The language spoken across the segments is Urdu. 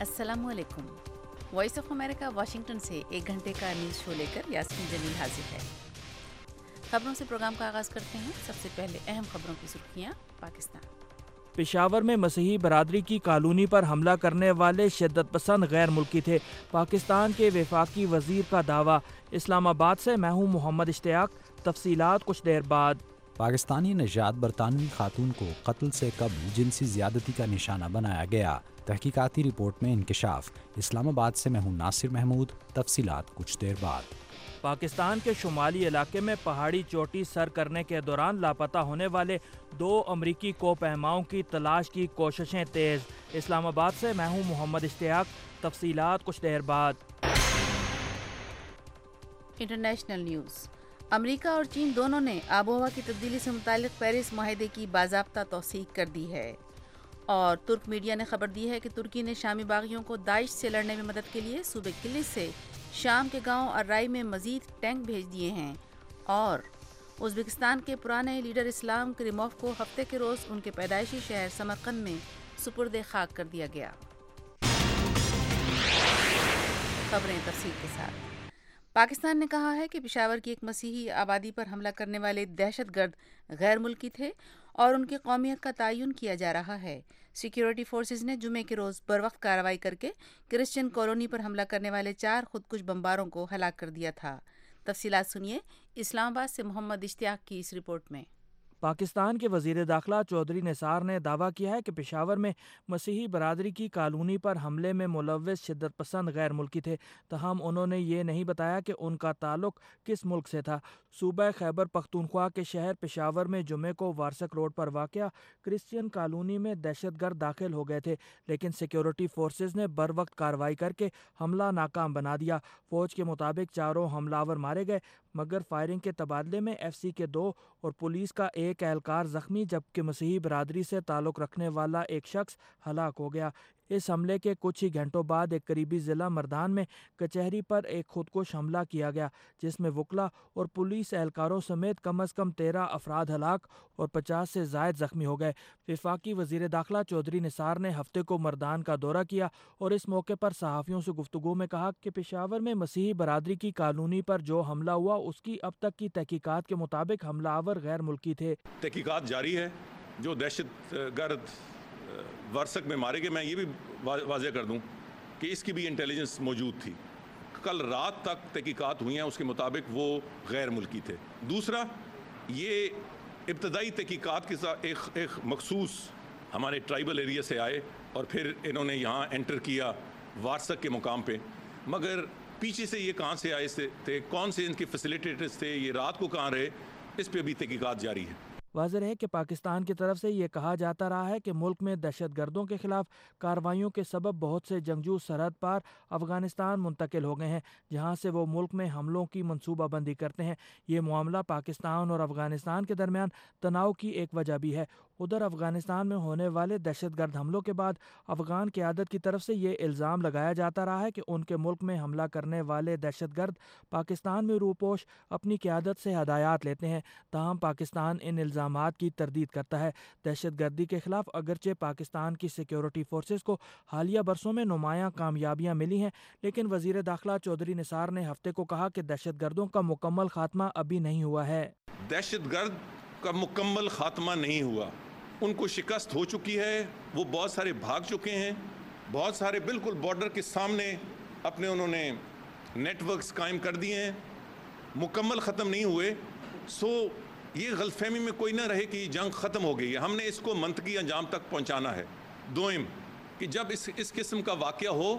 अस्सलाम वालेकुम। वॉइस ऑफ अमेरिका वाशिंगटन से एक घंटे का न्यूज़ शो लेकर यास्मीन जमील हाजिर है। खबरों से प्रोग्राम का आगाज़ करते हैं। सबसे पहले अहम खबरों की सुर्खियाँ। पाकिस्तान पेशावर में मसीही बरादरी की कॉलोनी पर हमला करने वाले शिद्दत पसंद गैर मुल्की थे। पाकिस्तान के वफाकी वजीर का दावा। इस्लामाबाद से मैं हूँ मोहम्मद इश्तियाक। तफसीलात कुछ देर बाद। पाकिस्तानी नजात बरतानवी खातून को कत्ल से कबल जिनसी ज़्यादती का निशाना बनाया गया। तहकीकाती रिपोर्ट में इंकशाफ। इस्लामाबाद से मैं हूँ नासिर महमूद। तफसीलात कुछ देर बाद। पाकिस्तान के शुमाली इलाके में पहाड़ी चोटी सर करने के दौरान लापता होने वाले 2 अमरीकी कोपहमाओं की तलाश की कोशिशें तेज़। इस्लामाबाद से मैं हूँ मोहम्मद इश्तियाक। तफसीलात कुछ देर बाद। International news. अमेरिका और चीन दोनों ने आबोहवा की तब्दीली से मुतालिक पेरिस मुआहदे की बाज़ाब्ता तौसीक कर दी है। और तुर्क मीडिया ने खबर दी है कि तुर्की ने शामी बागियों को दाइश से लड़ने में मदद के लिए सूबे किलिस से शाम के गांव अर्राई में मजीद टैंक भेज दिए हैं। और उज़्बेकिस्तान के पुराने लीडर इस्लाम करीमोव को हफ्ते के रोज़ उनके पैदाइशी शहर समरकंद में सुपुर्द खाक कर दिया गया। खबरें तफसील के साथ। पाकिस्तान ने कहा है कि पेशावर की एक मसीही आबादी पर हमला करने वाले दहशतगर्द गैर मुल्की थे और उनकी कौमियत का तयन किया जा रहा है। सिक्योरिटी फोर्सेज ने जुमे के रोज़ बरवक्त कार्रवाई करके क्रिश्चियन कॉलोनी पर हमला करने वाले 4 खुदकुश बमबारों को हलाक कर दिया था। तफसीलात सुनिए इस्लामाबाद से मोहम्मद इश्तियाक की इस रिपोर्ट में। पाकिस्तान के वजीर दाखिला चौधरी निसार ने दावा किया है कि पेशावर में मसीही बरादरी की कॉलोनी पर हमले में मुलव्वस शिद्दत पसंद गैर मुल्की थे। तहम उन्होंने ये नहीं बताया कि उनका ताल्लुक किस मुल्क से था। सूबा खैबर पख्तूनख्वा के शहर पेशावर में जुमे को वारसक रोड पर वाक़या क्रिश्चियन कॉलोनी में दहशतगर्द दाखिल हो गए थे, लेकिन सिक्योरिटी फोर्सेज ने बर वक्त कार्रवाई करके हमला नाकाम बना दिया। फौज के मुताबिक 4 हमलावर मारे गए, मगर फायरिंग के तबादले में FC के 2 और पुलिस का एक एहलकार जख्मी, जबकि मसीही बरादरी से ताल्लुक़ रखने वाला एक शख्स हलाक हो गया। इस हमले के कुछ ही घंटों बाद एक करीबी ज़िला मर्दान में कचहरी पर एक खुदकुश हमला किया गया, जिसमें वकला और पुलिस एहलकारों समेत कम अज़ कम 13 अफराद हलाक और 50 से ज़ायद जख्मी हो गए। वफाकी वज़ीर दाखिला चौधरी निसार ने हफ्ते को मर्दान का दौरा किया और इस मौके पर सहाफ़ियों से गुफ्तगू में कहा कि पेशावर में मसीही बरादरी की कॉलोनी पर जो हमला हुआ उसकी अब तक की तहकीकात के मुताबिक हमलावर गैर मुल्की थे। तहकीकात जारी है। जो दहशतगर्द वारसक में मारे गए, मैं ये भी वाज़ेह कर दूं कि इसकी भी इंटेलिजेंस मौजूद थी। कल रात तक तहकीकात हुई हैं, उसके मुताबिक वो गैर मुल्की थे। दूसरा, ये इब्तदाई तहकीकात के साथ एक मखसूस हमारे ट्राइबल एरिया से आए और फिर इन्होंने यहाँ एंटर किया वारसक के मुकाम पे, मगर पीछे से ये कहाँ से आए थे, कौन से इनके फैसिलिटेटर्स थे, ये रात को कहाँ रहे, इस पे भी तहकीकात जारी है। वाज़ेह है कि पाकिस्तान की तरफ से ये कहा जाता रहा है कि मुल्क में दहशतगर्दों के खिलाफ कार्रवाइयों के सबब बहुत से जंगजू सरहद पार अफ़गानिस्तान मुंतकिल हो गए हैं, जहां से वो मुल्क में हमलों की मनसूबाबंदी करते हैं। ये मामला पाकिस्तान और अफ़गानिस्तान के दरमियान तनाव की एक वजह भी है। उधर अफ़गानिस्तान में होने वाले दहशतगर्द हमलों के बाद अफ़गान क़यादत की तरफ से ये इल्ज़ाम लगाया जाता रहा है कि उनके मुल्क में हमला करने वाले दहशतगर्द पाकिस्तान में रूपोश अपनी क़यादत से हदायत लेते हैं। ताहम पाकिस्तान इन इल्ज़ामात की तरदीद करता है। दहशतगर्दी के खिलाफ अगरचे पाकिस्तान की सिक्योरिटी फोर्सेस को हालिया बरसों में नुमायां कामयाबियां मिली हैं, लेकिन वज़ीर दाखिला चौधरी निसार ने हफ्ते को कहा कि दहशतगर्दों का मुकम्मल खात्मा अभी नहीं हुआ है। दहशतगर्द का मुकम्मल खात्मा नहीं हुआ, उनको शिकस्त हो चुकी है। वो बहुत सारे भाग चुके हैं, बहुत सारे बिल्कुल बॉर्डर के सामने अपने उन्होंने नेटवर्क्स कायम कर दिए हैं, मुकम्मल ख़त्म नहीं हुए। सो ये गलतफहमी में कोई ना रहे कि जंग ख़त्म हो गई है। हमने इसको मंतकी अंजाम तक पहुंचाना है। दोइम कि जब इस किस्म का वाक़या हो,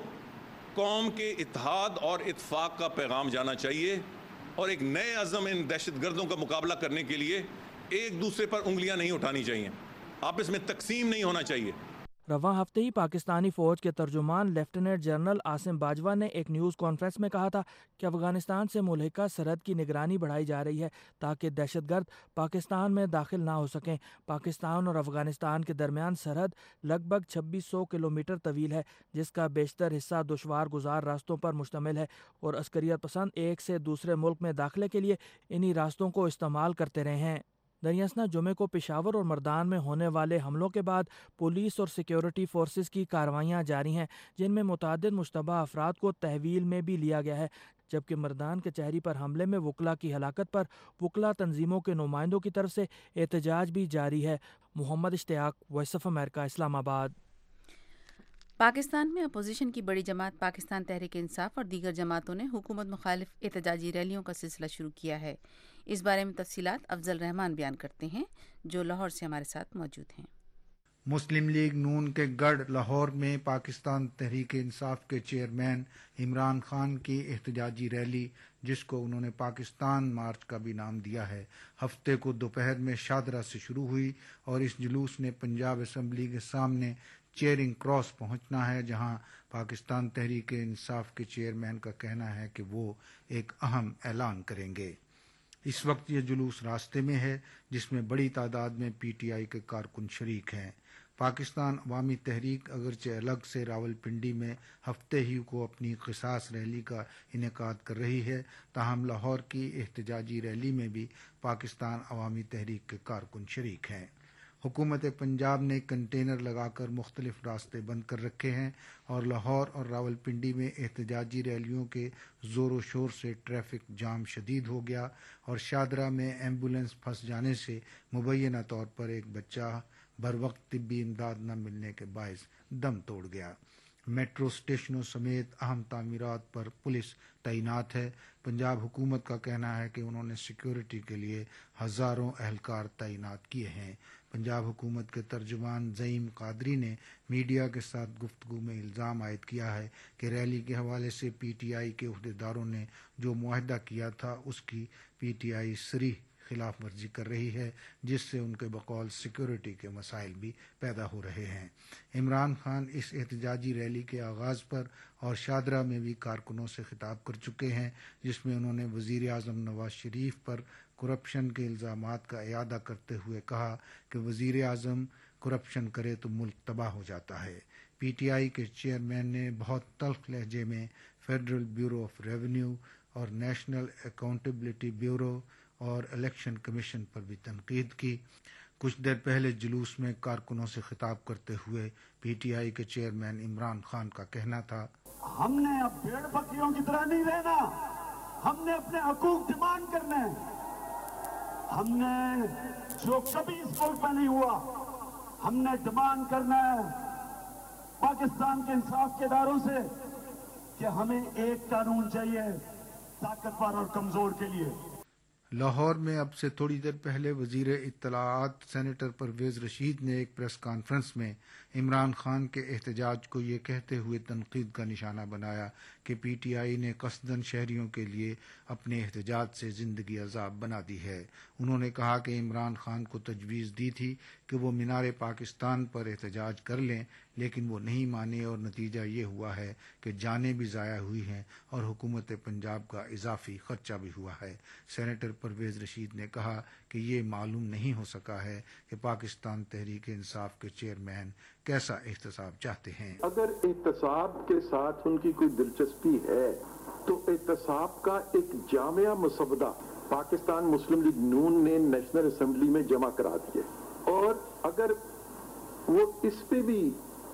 कौम के इत्तेहाद और इत्तेफाक का पैगाम जाना चाहिए और एक नए अज़म इन दहशतगर्दों का मुकाबला करने के लिए एक दूसरे पर उंगलियां नहीं उठानी चाहिए, आपस में तकसीम नहीं होना चाहिए। रवां हफ्ते ही पाकिस्तानी फ़ौज के तर्जुमान लेफ्टिनेंट जनरल आसिम बाजवा ने एक न्यूज़ कॉन्फ्रेंस में कहा था कि अफ़गानिस्तान से मुल्हिका सरहद की निगरानी बढ़ाई जा रही है ताकि दहशतगर्द पाकिस्तान में दाखिल ना हो सकें। पाकिस्तान और अफ़गानिस्तान के दरमियान सरहद लगभग 2600 किलोमीटर तवील है, जिसका बेशतर हिस्सा दुशवार गुजार रास्तों पर मुश्तमिल है और अस्करियत पसंद एक से दूसरे मुल्क में दाखिले के लिए इन्हीं रास्तों को इस्तेमाल करते रहे हैं। دریاسنا جمعے کو پشاور اور مردان میں ہونے والے حملوں کے بعد پولیس اور سیکیورٹی فورسز کی کارروائیاں جاری ہیں، جن میں متعدد مشتبہ افراد کو تحویل میں بھی لیا گیا ہے، جبکہ مردان کچہری پر حملے میں وکلاء کی ہلاکت پر وکلاء تنظیموں کے نمائندوں کی طرف سے احتجاج بھی جاری ہے۔ محمد اشتیاق، وائس آف امریکہ، اسلام آباد۔ پاکستان میں اپوزیشن کی بڑی جماعت پاکستان تحریک انصاف اور دیگر جماعتوں نے حکومت مخالف احتجاجی ریلیوں کا سلسلہ شروع کیا ہے۔ اس بارے میں تفصیلات افضل رحمان بیان کرتے ہیں، جو لاہور سے ہمارے ساتھ موجود ہیں۔ مسلم لیگ نون کے گڑھ لاہور میں پاکستان تحریک انصاف کے چیئرمین عمران خان کی احتجاجی ریلی، جس کو انہوں نے پاکستان مارچ کا بھی نام دیا ہے، ہفتے کو دوپہر میں شاہدرہ سے شروع ہوئی اور اس جلوس نے پنجاب اسمبلی کے سامنے چیئرنگ کراس پہنچنا ہے، جہاں پاکستان تحریک انصاف کے چیئرمین کا کہنا ہے کہ وہ ایک اہم اعلان کریں گے۔ اس وقت یہ جلوس راستے میں ہے، جس میں بڑی تعداد میں پی ٹی آئی کے کارکن شریک ہیں۔ پاکستان عوامی تحریک اگرچہ الگ سے راولپنڈی میں ہفتے ہی کو اپنی قصاص ریلی کا انعقاد کر رہی ہے، تاہم لاہور کی احتجاجی ریلی میں بھی پاکستان عوامی تحریک کے کارکن شریک ہیں۔ حکومت پنجاب نے کنٹینر لگا کر مختلف راستے بند کر رکھے ہیں اور لاہور اور راولپنڈی میں احتجاجی ریلیوں کے زور و شور سے ٹریفک جام شدید ہو گیا اور شاہدرہ میں ایمبولینس پھنس جانے سے مبینہ طور پر ایک بچہ بروقت طبی امداد نہ ملنے کے باعث دم توڑ گیا۔ میٹرو اسٹیشنوں سمیت اہم تعمیرات پر پولیس تعینات ہے۔ پنجاب حکومت کا کہنا ہے کہ انہوں نے سیکیورٹی کے لیے ہزاروں اہلکار تعینات کیے ہیں۔ پنجاب حکومت کے ترجمان زعیم قادری نے میڈیا کے ساتھ گفتگو میں الزام عائد کیا ہے کہ ریلی کے حوالے سے پی ٹی آئی کے عہدیداروں نے جو معاہدہ کیا تھا اس کی پی ٹی آئی صریح خلاف ورزی کر رہی ہے، جس سے ان کے بقول سیکیورٹی کے مسائل بھی پیدا ہو رہے ہیں۔ عمران خان اس احتجاجی ریلی کے آغاز پر اور شاہدرہ میں بھی کارکنوں سے خطاب کر چکے ہیں، جس میں انہوں نے وزیر اعظم نواز شریف پر کرپشن کے الزامات کا اعادہ کرتے ہوئے کہا کہ وزیر اعظم کرپشن کرے تو ملک تباہ ہو جاتا ہے۔ پی ٹی آئی کے چیئرمین نے بہت تلخ لہجے میں فیڈرل بیورو آف ریونیو اور نیشنل اکاؤنٹیبلٹی بیورو اور الیکشن کمیشن پر بھی تنقید کی۔ کچھ دیر پہلے جلوس میں کارکنوں سے خطاب کرتے ہوئے پی ٹی آئی کے چیئرمین عمران خان کا کہنا تھا، ہم نے اب بھیڑ بکریوں کی طرح نہیں رہنا، ہم نے اپنے حقوق ڈیمانڈ کرنے ہیں۔ ہم نے جو کبھی اس ملک میں نہیں ہوا، ہم نے ڈیمانڈ کرنا ہے پاکستان کے انصاف کے اداروں سے کہ ہمیں ایک قانون چاہیے طاقتور اور کمزور کے لیے۔ لاہور میں اب سے تھوڑی دیر پہلے وزیر اطلاعات سینیٹر پرویز رشید نے ایک پریس کانفرنس میں عمران خان کے احتجاج کو یہ کہتے ہوئے تنقید کا نشانہ بنایا کہ پی ٹی آئی نے قصداً شہریوں کے لیے اپنے احتجاج سے زندگی عذاب بنا دی ہے۔ انہوں نے کہا کہ عمران خان کو تجویز دی تھی کہ وہ مینار پاکستان پر احتجاج کر لیں، لیکن وہ نہیں مانے اور نتیجہ یہ ہوا ہے کہ جانیں بھی ضائع ہوئی ہیں اور حکومت پنجاب کا اضافی خرچہ بھی ہوا ہے۔ سینیٹر پرویز رشید نے کہا کہ یہ معلوم نہیں ہو سکا ہے کہ پاکستان تحریک انصاف کے چیئرمین کیسا احتساب چاہتے ہیں۔ اگر احتساب کے ساتھ ان کی کوئی دلچسپی ہے تو احتساب کا ایک جامعہ مسودہ پاکستان مسلم لیگ نون نے نیشنل اسمبلی میں جمع کرا دیے، اور اگر وہ اس پہ بھی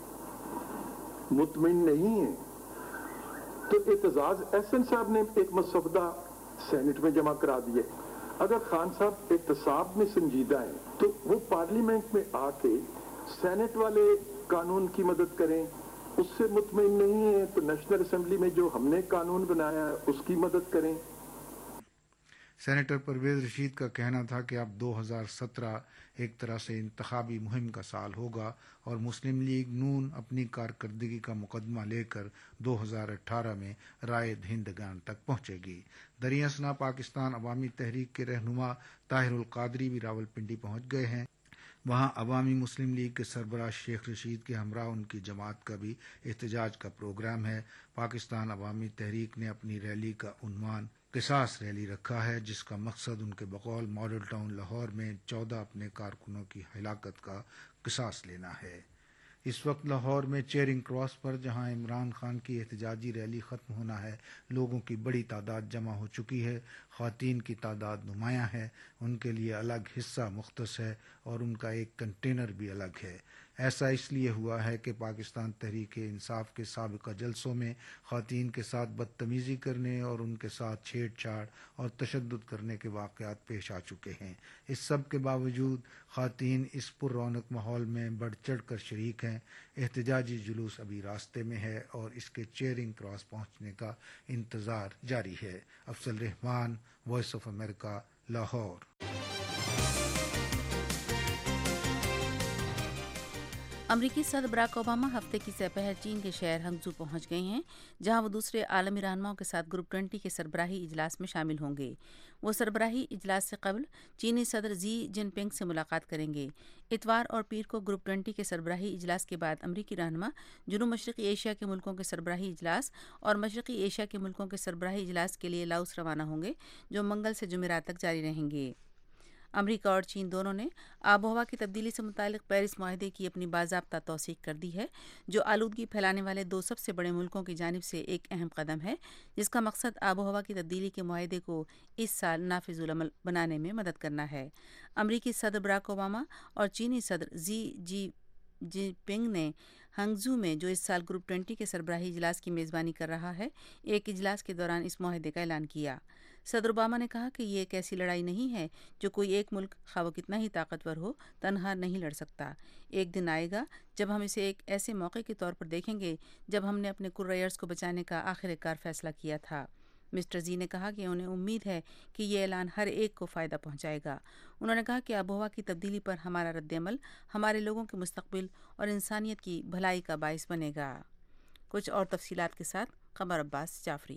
مطمئن نہیں ہے تو اعتزاز احسن صاحب نے ایک مسودہ سینٹ میں جمع کرا دیے۔ اگر خان صاحب احتساب میں سنجیدہ ہیں تو وہ پارلیمنٹ میں آ کے سینٹ والے قانون کی مدد کریں، اس سے مطمئن نہیں ہے تو نیشنل اسمبلی میں جو ہم نے قانون بنایا ہے اس کی مدد کریں۔ سینیٹر پرویز رشید کا کہنا تھا کہ اب 2017 ایک طرح سے انتخابی مہم کا سال ہوگا اور مسلم لیگ نون اپنی کارکردگی کا مقدمہ لے کر 2018 میں رائے دہندگان تک پہنچے گی۔ دریاسنا پاکستان عوامی تحریک کے رہنما طاہر القادری بھی راولپنڈی پہنچ گئے ہیں۔ وہاں عوامی مسلم لیگ کے سربراہ شیخ رشید کے ہمراہ ان کی جماعت کا بھی احتجاج کا پروگرام ہے۔ پاکستان عوامی تحریک نے اپنی ریلی کا عنوان قصاص ریلی رکھا ہے، جس کا مقصد ان کے بقول ماڈل ٹاؤن لاہور میں 14 اپنے کارکنوں کی ہلاکت کا قصاص لینا ہے۔ اس وقت لاہور میں چیرنگ کراس پر جہاں عمران خان کی احتجاجی ریلی ختم ہونا ہے، لوگوں کی بڑی تعداد جمع ہو چکی ہے۔ خواتین کی تعداد نمایاں ہے، ان کے لیے الگ حصہ مختص ہے اور ان کا ایک کنٹینر بھی الگ ہے۔ ایسا اس لیے ہوا ہے کہ پاکستان تحریک انصاف کے سابقہ جلسوں میں خواتین کے ساتھ بدتمیزی کرنے اور ان کے ساتھ چھیڑ چھاڑ اور تشدد کرنے کے واقعات پیش آ چکے ہیں۔ اس سب کے باوجود خواتین اس پر رونق ماحول میں بڑھ چڑھ کر شریک ہیں۔ احتجاجی جلوس ابھی راستے میں ہے اور اس کے چیرنگ کراس پہنچنے کا انتظار جاری ہے۔ Afzal Rehman, voice of America, Lahore. امریکی صدر براک اوباما ہفتے کی سہ پہر چین کے شہر ہنگزو پہنچ گئے ہیں، جہاں وہ دوسرے عالمی رہنماؤں کے ساتھ گروپ 20 کے سربراہی اجلاس میں شامل ہوں گے۔ وہ سربراہی اجلاس سے قبل چینی صدر زی جن پنگ سے ملاقات کریں گے۔ اتوار اور پیر کو گروپ 20 کے سربراہی اجلاس کے بعد امریکی رہنما جنوب مشرقی ایشیا کے ملکوں کے سربراہی اجلاس اور مشرقی ایشیا کے ملکوں کے سربراہی اجلاس کے لیے لاؤس روانہ ہوں گے، جو منگل سے جمعرات تک جاری رہیں گے۔ امریکہ اور چین دونوں نے آب و ہوا کی تبدیلی سے متعلق پیرس معاہدے کی اپنی باضابطہ توثیق کر دی ہے، جو آلودگی پھیلانے والے دو سب سے بڑے ملکوں کی جانب سے ایک اہم قدم ہے، جس کا مقصد آب و ہوا کی تبدیلی کے معاہدے کو اس سال نافذ العمل بنانے میں مدد کرنا ہے۔ امریکی صدر براک اوباما اور چینی صدر زی جن پنگ نے ہنگزو میں، جو اس سال گروپ 20 کے سربراہی اجلاس کی میزبانی کر رہا ہے، ایک اجلاس کے دوران اس معاہدے کا اعلان کیا۔ صدر اوباما نے کہا کہ یہ ایک ایسی لڑائی نہیں ہے جو کوئی ایک ملک، خواہ وہ کتنا ہی طاقتور ہو، تنہا نہیں لڑ سکتا۔ ایک دن آئے گا جب ہم اسے ایک ایسے موقع کے طور پر دیکھیں گے جب ہم نے اپنے کرایرز کو بچانے کا آخر کار فیصلہ کیا تھا۔ مسٹر زی نے کہا کہ انہیں امید ہے کہ یہ اعلان ہر ایک کو فائدہ پہنچائے گا۔ انہوں نے کہا کہ آب و ہوا کی تبدیلی پر ہمارا رد عمل ہمارے لوگوں کے مستقبل اور انسانیت کی بھلائی کا باعث بنے گا۔ کچھ اور تفصیلات کے ساتھ قمر عباس جعفری۔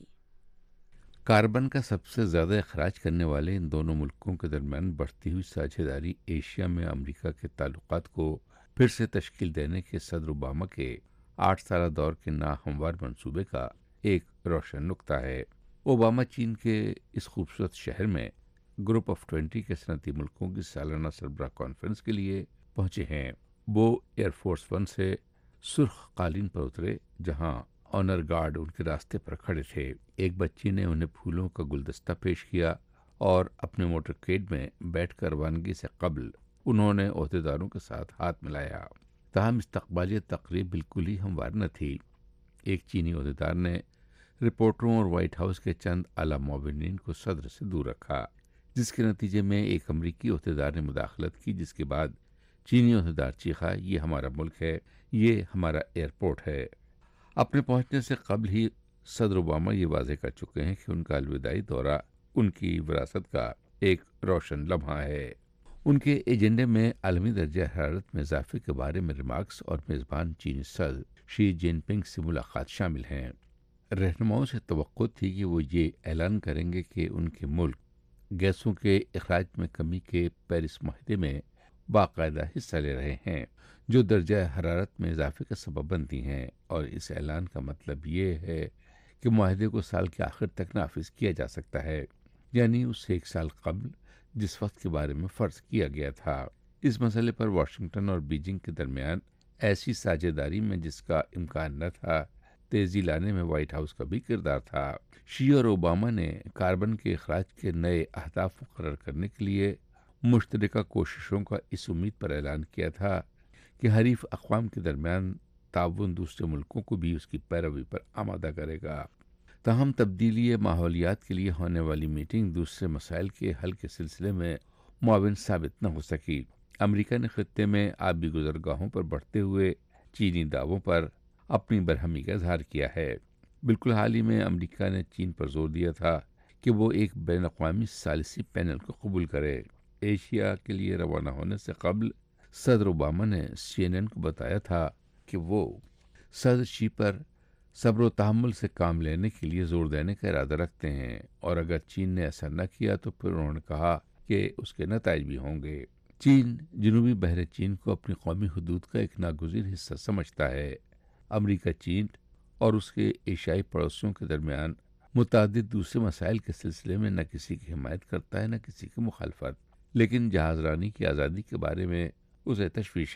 کاربن کا سب سے زیادہ اخراج کرنے والے ان دونوں ملکوں کے درمیان بڑھتی ہوئی ساجھیداری ایشیا میں امریکہ کے تعلقات کو پھر سے تشکیل دینے کے صدر اوباما کے 8 سالہ دور کے ناہموار منصوبے کا ایک روشن نقطہ ہے۔ اوباما چین کے اس خوبصورت شہر میں گروپ آف 20 کے صنعتی ملکوں کی سالانہ سربراہ کانفرنس کے لیے پہنچے ہیں۔ وہ ایئر فورس 1 سے سرخ قالین پر اترے، جہاں آنر گارڈ ان کے راستے پر کھڑے تھے۔ ایک بچی نے انہیں پھولوں کا گلدستہ پیش کیا اور اپنے موٹر کیڈ میں بیٹھ کر روانگی سے قبل انہوں نے عہدیداروں کے ساتھ ہاتھ ملایا۔ تاہم استقبالیہ تقریب بالکل ہی ہموار نہ تھی۔ ایک چینی عہدیدار نے رپورٹروں اور وائٹ ہاؤس کے چند اعلیٰ معاونین کو صدر سے دور رکھا، جس کے نتیجے میں ایک امریکی عہدیدار نے مداخلت کی، جس کے بعد چینی عہدیدار چیخا، یہ ہمارا ملک ہے، یہ ہمارا ایئرپورٹ ہے۔ اپنے پہنچنے سے قبل ہی صدر اوباما یہ واضح کر چکے ہیں کہ ان کا الوداعی دورہ ان کی وراثت کا ایک روشن لمحہ ہے۔ ان کے ایجنڈے میں عالمی درجہ حرارت میں اضافے کے بارے میں ریمارکس اور میزبان چینی صدر شی جن پنگ سے ملاقات شامل ہیں۔ رہنماؤں سے توقع تھی کہ وہ یہ اعلان کریں گے کہ ان کے ملک گیسوں کے اخراج میں کمی کے پیرس معاہدے میں باقاعدہ حصہ لے رہے ہیں، جو درجہ حرارت میں اضافے کا سبب بنتی ہیں، اور اس اعلان کا مطلب یہ ہے کہ معاہدے کو سال کے آخر تک نافذ کیا جا سکتا ہے، یعنی اس سے 1 سال قبل جس وقت کے بارے میں فرض کیا گیا تھا۔ اس مسئلے پر واشنگٹن اور بیجنگ کے درمیان ایسی ساجھیداری میں جس کا امکان نہ تھا، تیزی لانے میں وائٹ ہاؤس کا بھی کردار تھا۔ شی اور اوباما نے کاربن کے اخراج کے نئے اہداف مقرر کرنے کے لیے مشترکہ کوششوں کا اس امید پر اعلان کیا تھا کہ حریف اقوام کے درمیان تعاون دوسرے ملکوں کو بھی اس کی پیروی پر آمادہ کرے گا۔ تاہم تبدیلی ماحولیات کے لیے ہونے والی میٹنگ دوسرے مسائل کے حل کے سلسلے میں معاون ثابت نہ ہو سکی۔ امریکہ نے خطے میں آبی گزرگاہوں پر بڑھتے ہوئے چینی دعووں پر اپنی برہمی کا اظہار کیا ہے۔ بالکل حال ہی میں امریکہ نے چین پر زور دیا تھا کہ وہ ایک بین الاقوامی ثالثی پینل کو قبول کرے۔ ایشیا کے لیے روانہ ہونے سے قبل صدر اوباما نے CNN کو بتایا تھا کہ وہ صدر شی پر صبر و تحمل سے کام لینے کے لیے زور دینے کا ارادہ رکھتے ہیں، اور اگر چین نے ایسا نہ کیا تو پھر انہوں نے کہا کہ اس کے نتائج بھی ہوں گے۔ چین جنوبی بحر چین کو اپنی قومی حدود کا ایک ناگزیر حصہ سمجھتا ہے۔ امریکہ چین اور اس کے ایشیائی پڑوسیوں کے درمیان متعدد دوسرے مسائل کے سلسلے میں نہ کسی کی حمایت کرتا ہے نہ کسی کی مخالفت، لیکن جہاز رانی کی آزادی کے بارے میں اسے تشویش ہے،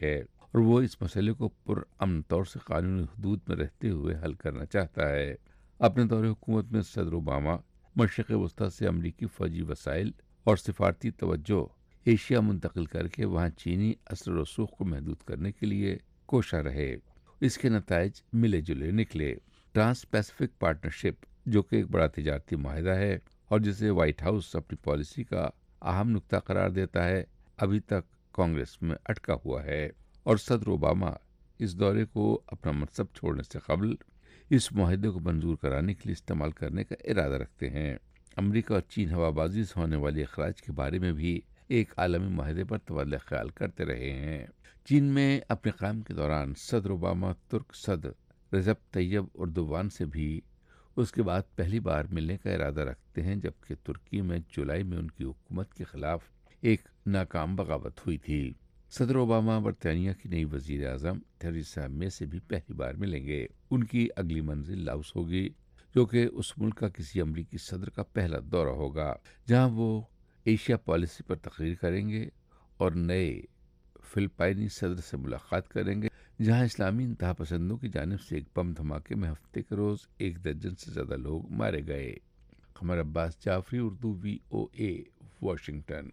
اور وہ اس مسئلے کو پرامن طور سے قانونی حدود میں رہتے ہوئے حل کرنا چاہتا ہے۔ اپنے دور حکومت میں صدر اوباما مشرق وسطی سے امریکی فوجی وسائل اور سفارتی توجہ ایشیا منتقل کر کے وہاں چینی اثر و رسوخ کو محدود کرنے کے لیے کوشاں رہے۔ اس کے نتائج ملے جلے نکلے۔ ٹرانس پیسفک پارٹنرشپ، جو کہ ایک بڑا تجارتی معاہدہ ہے اور جسے وائٹ ہاؤس اپنی پالیسی کا اہم نقطہ قرار دیتا ہے، ابھی تک کانگریس میں اٹکا ہوا ہے، اور صدر اوباما اس دورے کو اپنا منصب چھوڑنے سے قبل اس معاہدے کو منظور کرانے کے لیے استعمال کرنے کا ارادہ رکھتے ہیں۔ امریکہ اور چین ہوا بازی سے ہونے والی اخراج کے بارے میں بھی ایک عالمی معاہدے پر تبادلہ خیال کرتے رہے ہیں۔ چین میں اپنے قیام کے دوران صدر اوباما ترک صدر رجب طیب اردوغان سے بھی اس کے بعد پہلی بار ملنے کا ارادہ رکھتے ہیں، جبکہ ترکی میں جولائی میں ان کی حکومت کے خلاف ایک ناکام بغاوت ہوئی تھی۔ صدر اوباما برطانیہ کی نئی وزیر اعظم تھریسا مے سے بھی پہلی بار ملیں گے۔ ان کی اگلی منزل لاؤس ہوگی، جو کہ اس ملک کا کسی امریکی صدر کا پہلا دورہ ہوگا، جہاں وہ ایشیا پالیسی پر تقریر کریں گے اور نئے فلپائنی صدر سے ملاقات کریں گے، جہاں اسلامی انتہا پسندوں کی جانب سے ایک بم دھماکے میں ہفتے کے روز 1 درجن سے زیادہ لوگ مارے گئے۔ Qamar Abbas Jafri, Urdu VOA، Washington.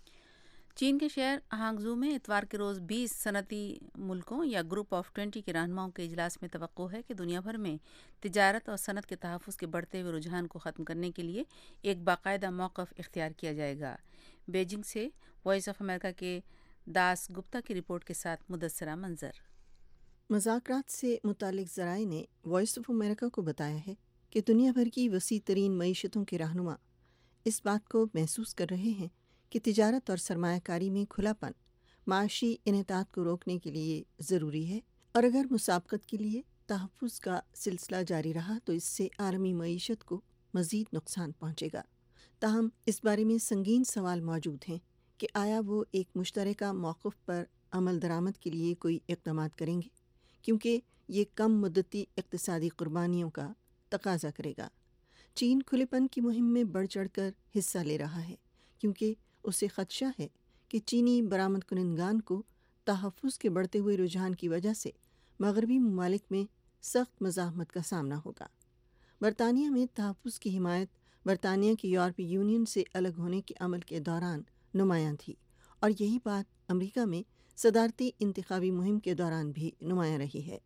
چین کے شہر ہانگزو میں اتوار کے روز 20 صنعتی ملکوں یا گروپ آف 20 کے رہنماؤں کے اجلاس میں توقع ہے کہ دنیا بھر میں تجارت اور صنعت کے تحفظ کے بڑھتے ہوئے رجحان کو ختم کرنے کے لیے ایک باقاعدہ موقف اختیار کیا جائے گا۔ بیجنگ سے وائس آف امریکہ کے داس گپتا کی رپورٹ کے ساتھ مدثرہ منظر۔ مذاکرات سے متعلق ذرائع نے وائس آف امریکہ کو بتایا ہے کہ دنیا بھر کی وسیع ترین معیشتوں کے رہنما اس بات کو محسوس کر رہے ہیں کہ تجارت اور سرمایہ کاری میں کھلا پن معاشی انحطاط کو روکنے کے لیے ضروری ہے، اور اگر مسابقت کے لیے تحفظ کا سلسلہ جاری رہا تو اس سے عالمی معیشت کو مزید نقصان پہنچے گا۔ تاہم اس بارے میں سنگین سوال موجود ہیں کہ آیا وہ ایک مشترکہ موقف پر عمل درآمد کے لیے کوئی اقدامات کریں گے، کیونکہ یہ کم مدتی اقتصادی قربانیوں کا تقاضا کرے گا۔ چین کھلے پن کی مہم میں بڑھ چڑھ کر حصہ لے رہا ہے، کیونکہ اسے خدشہ ہے کہ چینی برآمد کنندگان کو تحفظ کے بڑھتے ہوئے رجحان کی وجہ سے مغربی ممالک میں سخت مزاحمت کا سامنا ہوگا۔ برطانیہ میں تحفظ کی حمایت برطانیہ کے یورپی یونین سے الگ ہونے کے عمل کے دوران نمایاں تھی، اور یہی بات امریکہ میں صدارتی انتخابی مہم کے دوران بھی نمایاں رہی ہے۔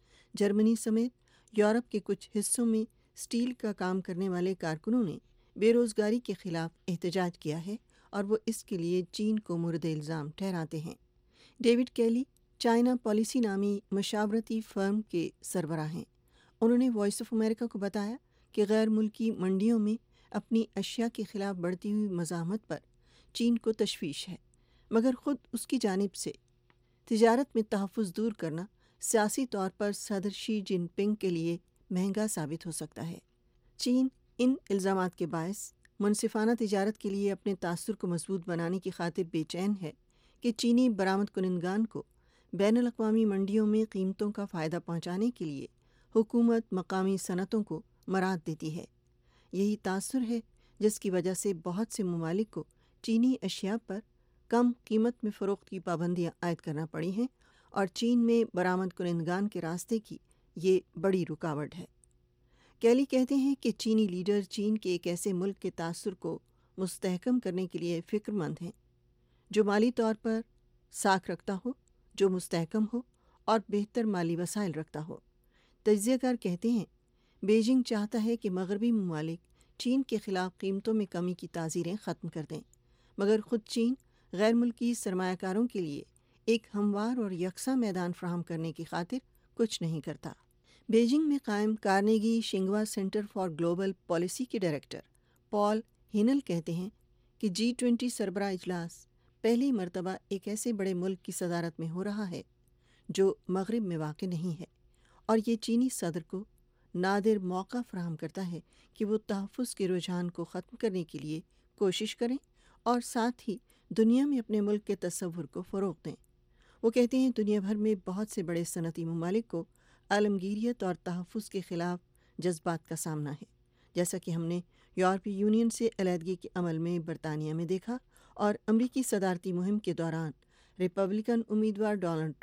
جرمنی سمیت یورپ کے کچھ حصوں میں اسٹیل کا کام کرنے والے کارکنوں نے بے روزگاری کے خلاف احتجاج کیا ہے، اور وہ اس کے لیے چین کو مورد الزام ٹھہراتے ہیں۔ ڈیوڈ کیلی چائنا پالیسی نامی مشاورتی فرم کے سربراہ ہیں۔ انہوں نے وائس آف امریکہ کو بتایا کہ غیر ملکی منڈیوں میں اپنی اشیاء کے خلاف بڑھتی ہوئی مزاحمت پر چین کو تشویش ہے، مگر خود اس کی جانب سے تجارت میں تحفظ دور کرنا سیاسی طور پر صدر شی جن پنگ کے لیے مہنگا ثابت ہو سکتا ہے۔ چین ان الزامات کے باعث منصفانہ تجارت کے لیے اپنے تاثر کو مضبوط بنانے کی خاطر بے چین ہے کہ چینی برآمد کنندگان کو بین الاقوامی منڈیوں میں قیمتوں کا فائدہ پہنچانے کے لیے حکومت مقامی صنعتوں کو مراعات دیتی ہے۔ یہی تاثر ہے جس کی وجہ سے بہت سے ممالک کو چینی اشیاء پر کم قیمت میں فروخت کی پابندیاں عائد کرنا پڑی ہیں، اور چین میں برآمد کنندگان کے راستے کی یہ بڑی رکاوٹ ہے۔ کیلی کہتے ہیں کہ چینی لیڈر چین کے ایک ایسے ملک کے تاثر کو مستحکم کرنے کے لیے فکر مند ہیں جو مالی طور پر ساکھ رکھتا ہو، جو مستحکم ہو اور بہتر مالی وسائل رکھتا ہو۔ تجزیہ کار کہتے ہیں بیجنگ چاہتا ہے کہ مغربی ممالک چین کے خلاف قیمتوں میں کمی کی تعزیریں ختم کر دیں، مگر خود چین غیر ملکی سرمایہ کاروں کے لیے ایک ہموار اور یکساں میدان فراہم کرنے کی خاطر کچھ نہیں کرتا۔ بیجنگ میں قائم کارنیگی شنگوا سینٹر فار گلوبل پالیسی کے ڈائریکٹر پال ہینل کہتے ہیں کہ G20 سربراہ اجلاس پہلی مرتبہ ایک ایسے بڑے ملک کی صدارت میں ہو رہا ہے جو مغرب میں واقع نہیں ہے، اور یہ چینی صدر کو نادر موقع فراہم کرتا ہے کہ وہ تحفظ کے رجحان کو ختم کرنے کے لیے کوشش کریں اور ساتھ ہی دنیا میں اپنے ملک کے تصور کو فروغ دیں۔ وہ کہتے ہیں دنیا بھر میں بہت سے بڑے صنعتی ممالک کو عالمگیریت اور تحفظ کے خلاف جذبات کا سامنا ہے، جیسا کہ ہم نے یورپی یونین سے علیحدگی کے عمل میں برطانیہ میں دیکھا، اور امریکی صدارتی مہم کے دوران ریپبلکن امیدوار ڈونلڈ ٹرمپ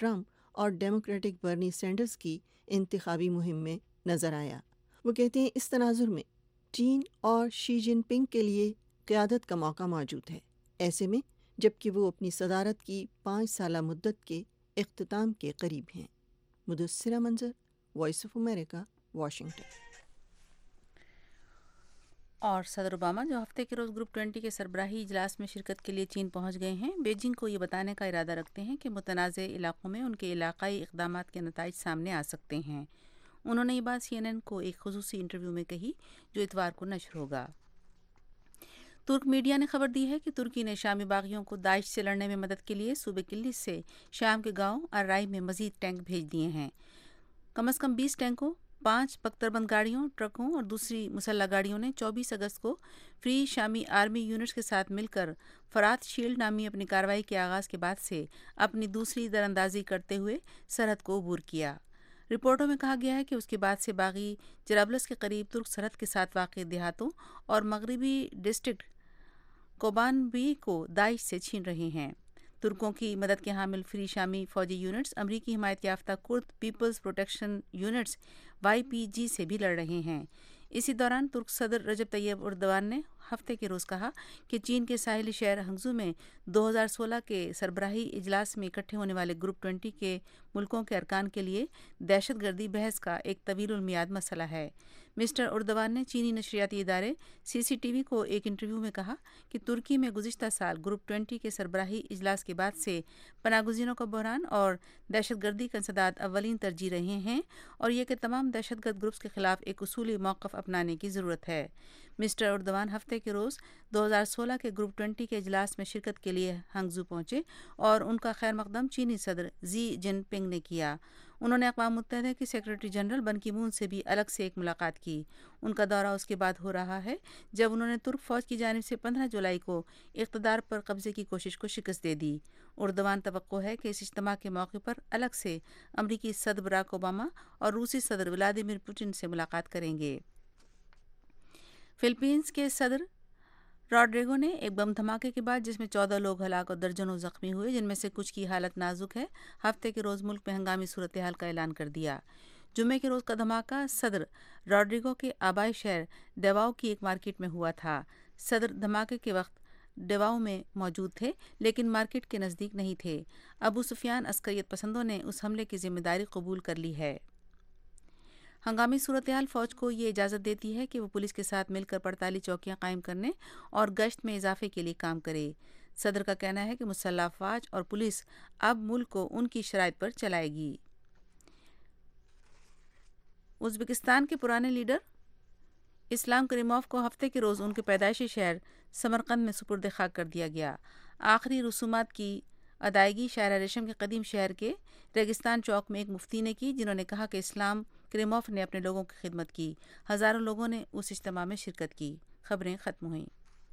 اور ڈیموکریٹک برنی سینڈرز کی انتخابی مہم میں نظر آیا۔ وہ کہتے ہیں اس تناظر میں چین اور شی جن پنگ کے لیے قیادت کا موقع موجود ہے، ایسے میں جبکہ وہ اپنی صدارت کی 5 سالہ مدت کے اختتام کے قریب ہیں۔ مدثرہ منظر، وائس آف امریکہ، واشنگٹن۔ اور صدر اوباما جو ہفتے کے روز گروپ 20 کے سربراہی اجلاس میں شرکت کے لیے چین پہنچ گئے ہیں، بیجنگ کو یہ بتانے کا ارادہ رکھتے ہیں کہ متنازع علاقوں میں ان کے علاقائی اقدامات کے نتائج سامنے آ سکتے ہیں۔ انہوں نے یہ بات CNN کو ایک خصوصی انٹرویو میں کہی جو اتوار کو نشر ہوگا۔ ترک میڈیا نے خبر دی ہے کہ ترکی نے شامی باغیوں کو داعش سے لڑنے میں مدد کے لیے صوبے کلس سے شام کے گاؤں ارائی میں مزید ٹینک بھیج دیے ہیں۔ کم از کم 20 ٹینکوں، 5 بختربند گاڑیوں، ٹرکوں اور دوسری مسلح گاڑیوں نے 24 اگست کو فری شامی آرمی یونٹس کے ساتھ مل کر فرات شیلڈ نامی اپنی کارروائی کے آغاز کے بعد سے اپنی دوسری دراندازی کرتے ہوئے سرحد کو عبور کیا۔ رپورٹوں میں کہا گیا ہے کہ اس کے بعد سے باغی جرابلس کے قریب ترک سرحد کے ساتھ واقع دیہاتوں اور مغربی ڈسٹرکٹ کوبانبی کو داعش سے چھین رہے ہیں۔ ترکوں کی مدد کے حامل فری شامی فوجی یونٹس امریکی حمایت یافتہ کرد پیپلز پروٹیکشن یونٹس YPG سے بھی لڑ رہے ہیں۔ اسی دوران ترک صدر رجب طیب اردوان نے ہفتے کے روز کہا کہ چین کے ساحلی شہر ہنگزو میں 2016 کے سربراہی اجلاس میں اکٹھے ہونے والے گروپ 20 کے ملکوں کے ارکان کے لیے دہشت گردی بحث کا ایک طویل المیعاد مسئلہ ہے۔ مسٹر اردوان نے چینی نشریاتی ادارے CCTV کو ایک انٹرویو میں کہا کہ ترکی میں گزشتہ سال گروپ 20 کے سربراہی اجلاس کے بعد سے پناہ گزینوں کا بحران اور دہشت گردی کا انسداد اولین ترجیح رہے ہیں اور یہ کہ تمام دہشت گرد گروپس کے خلاف ایک اصولی موقف اپنانے کی ضرورت ہے۔ مسٹر اردوان ہفتے کے روز 2016 کے گروپ 20 کے اجلاس میں شرکت کے لیے ہنگزو پہنچے اور ان کا خیر مقدم چینی صدر زی جن پنگ نے کیا۔ انہوں نے اقوام متحدہ کی سیکرٹری جنرل بن کی مون سے بھی الگ سے ایک ملاقات کی۔ ان کا دورہ اس کے بعد ہو رہا ہے جب انہوں نے ترک فوج کی جانب سے 15 جولائی کو اقتدار پر قبضے کی کوشش کو شکست دے دی۔ اردوان توقع ہے کہ اس اجتماع کے موقع پر الگ سے امریکی صدر براک اوباما اور روسی صدر ولادیمیر پوٹن سے ملاقات کریں گے۔ فلپینز کے صدر راڈریگو نے ایک بم دھماکے کے بعد جس میں 14 لوگ ہلاک اور درجنوں زخمی ہوئے جن میں سے کچھ کی حالت نازک ہے، ہفتے کے روز ملک میں ہنگامی صورتحال کا اعلان کر دیا۔ جمعے کے روز کا دھماکہ صدر راڈریگو کے آبائی شہر ڈیواؤ کی ایک مارکیٹ میں ہوا تھا۔ صدر دھماکے کے وقت ڈیواؤ میں موجود تھے لیکن مارکیٹ کے نزدیک نہیں تھے۔ ابو سفیان عسکریت پسندوں نے اس حملے کی ذمہ داری قبول کر لی ہے۔ ہنگامی صورتحال فوج کو یہ اجازت دیتی ہے کہ وہ پولیس کے ساتھ مل کر پڑتالی چوکیاں قائم کرنے اور گشت میں اضافے کے لیے کام کرے۔ صدر کا کہنا ہے کہ مسلح افواج اور پولیس اب ملک کو ان کی شرائط پر چلائے گی۔ ازبکستان کے پرانے لیڈر اسلام کریموف کو ہفتے کے روز ان کے پیدائشی شہر سمرقند میں سپرد خاک کر دیا گیا۔ آخری رسومات کی ادائیگی شاہراہ ریشم کے قدیم شہر کے ریگستان چوک میں ایک مفتی نے کی جنہوں نے کہا کہ اسلام کریموف نے اپنے لوگوں کی خدمت کی۔ ہزاروں لوگوں نے اس اجتماع میں شرکت کی۔ خبریں ختم ہوئیں۔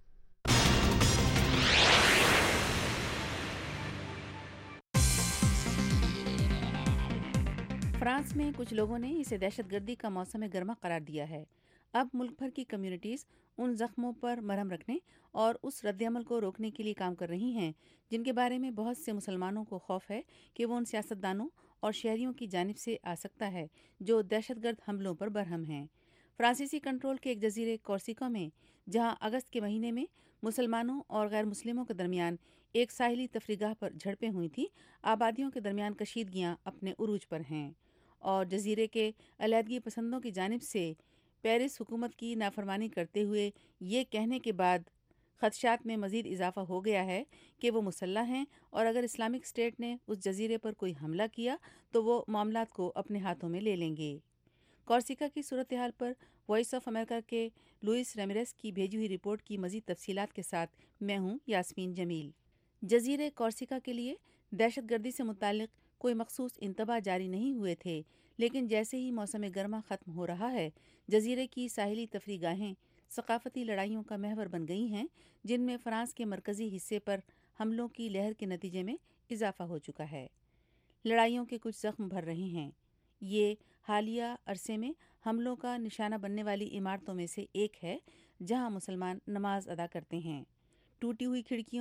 فرانس میں کچھ لوگوں نے اسے دہشت گردی کا موسم گرما قرار دیا ہے۔ اب ملک بھر کی کمیونٹیز ان زخموں پر مرہم رکھنے اور اس رد عمل کو روکنے کے لیے کام کر رہی ہیں جن کے بارے میں بہت سے مسلمانوں کو خوف ہے کہ وہ ان سیاستدانوں اور شہریوں کی جانب سے آ سکتا ہے جو دہشت گرد حملوں پر برہم ہیں۔ فرانسیسی کنٹرول کے ایک جزیرے کورسیکا میں جہاں اگست کے مہینے میں مسلمانوں اور غیر مسلموں کے درمیان ایک ساحلی تفریح گاہ پر جھڑپیں ہوئی تھیں، آبادیوں کے درمیان کشیدگیاں اپنے عروج پر ہیں اور جزیرے کے علیحدگی پسندوں کی جانب سے پیرس حکومت کی نافرمانی کرتے ہوئے یہ کہنے کے بعد خدشات میں مزید اضافہ ہو گیا ہے کہ وہ مسلح ہیں اور اگر اسلامک اسٹیٹ نے اس جزیرے پر کوئی حملہ کیا تو وہ معاملات کو اپنے ہاتھوں میں لے لیں گے۔ کورسیکا کی صورتحال پر وائس آف امریکہ کے لوئس ریمیرس کی بھیجی ہوئی رپورٹ کی مزید تفصیلات کے ساتھ میں ہوں یاسمین جمیل۔ جزیرے کورسیکا کے لیے دہشت گردی سے متعلق کوئی مخصوص انتباہ جاری نہیں ہوئے تھے، لیکن جیسے ہی موسم گرما ختم ہو رہا ہے جزیرے کی ساحلی تفریح گاہیں ثقافتی لڑائیوں کا محور بن گئی ہیں جن میں فرانس کے مرکزی حصے پر حملوں کی لہر کے نتیجے میں اضافہ ہو چکا ہے۔ لڑائیوں کے کچھ زخم بھر رہے ہیں۔ یہ حالیہ عرصے میں حملوں کا نشانہ بننے والی عمارتوں میں سے ایک ہے جہاں مسلمان نماز ادا کرتے ہیں۔ ٹوٹی ہوئی کھڑکیوں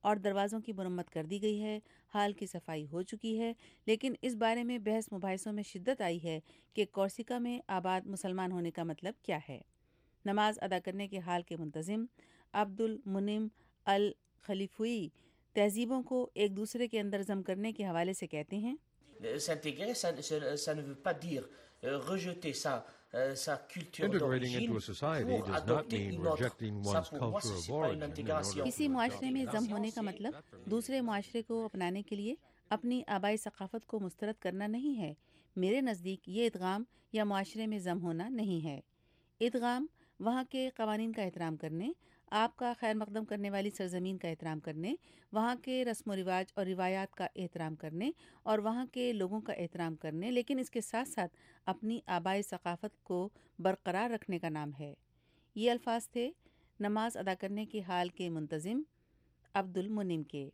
اور دروازوں کی مرمت کر دی گئی ہے، حال کی صفائی ہو چکی ہے، لیکن اس بارے میں بحث مباحثوں میں شدت آئی ہے کہ کورسیکا میں آباد مسلمان ہونے کا مطلب کیا ہے۔ نماز ادا کرنے کے حال کے منتظم عبد المنعم الخلیفوی تہذیبوں کو ایک دوسرے کے اندر ضم کرنے کے حوالے سے کہتے ہیں s'intégrer, ça ne veut pas dire rejeter sa culture Integrating d'origine into a society pour does not adopter mean une autre. rejecting Ça one's pour moi, culture of c'est pas une origin in intégration. order کسی معاشرے میں ضم ہونے کا مطلب دوسرے معاشرے کو اپنانے کے لیے اپنی آبائی ثقافت کو مسترد کرنا نہیں ہے۔ میرے نزدیک یہ ادغام یا معاشرے میں ضم ہونا نہیں ہے۔ ادغام وہاں کے قوانین کا احترام کرنے، آپ کا خیر مقدم کرنے والی سرزمین کا احترام کرنے، وہاں کے رسم و رواج اور روایات کا احترام کرنے اور وہاں کے لوگوں کا احترام کرنے، لیکن اس کے ساتھ ساتھ اپنی آبائی ثقافت کو برقرار رکھنے کا نام ہے۔ یہ الفاظ تھے نماز ادا کرنے کے حال کے منتظم عبد المنعم کے۔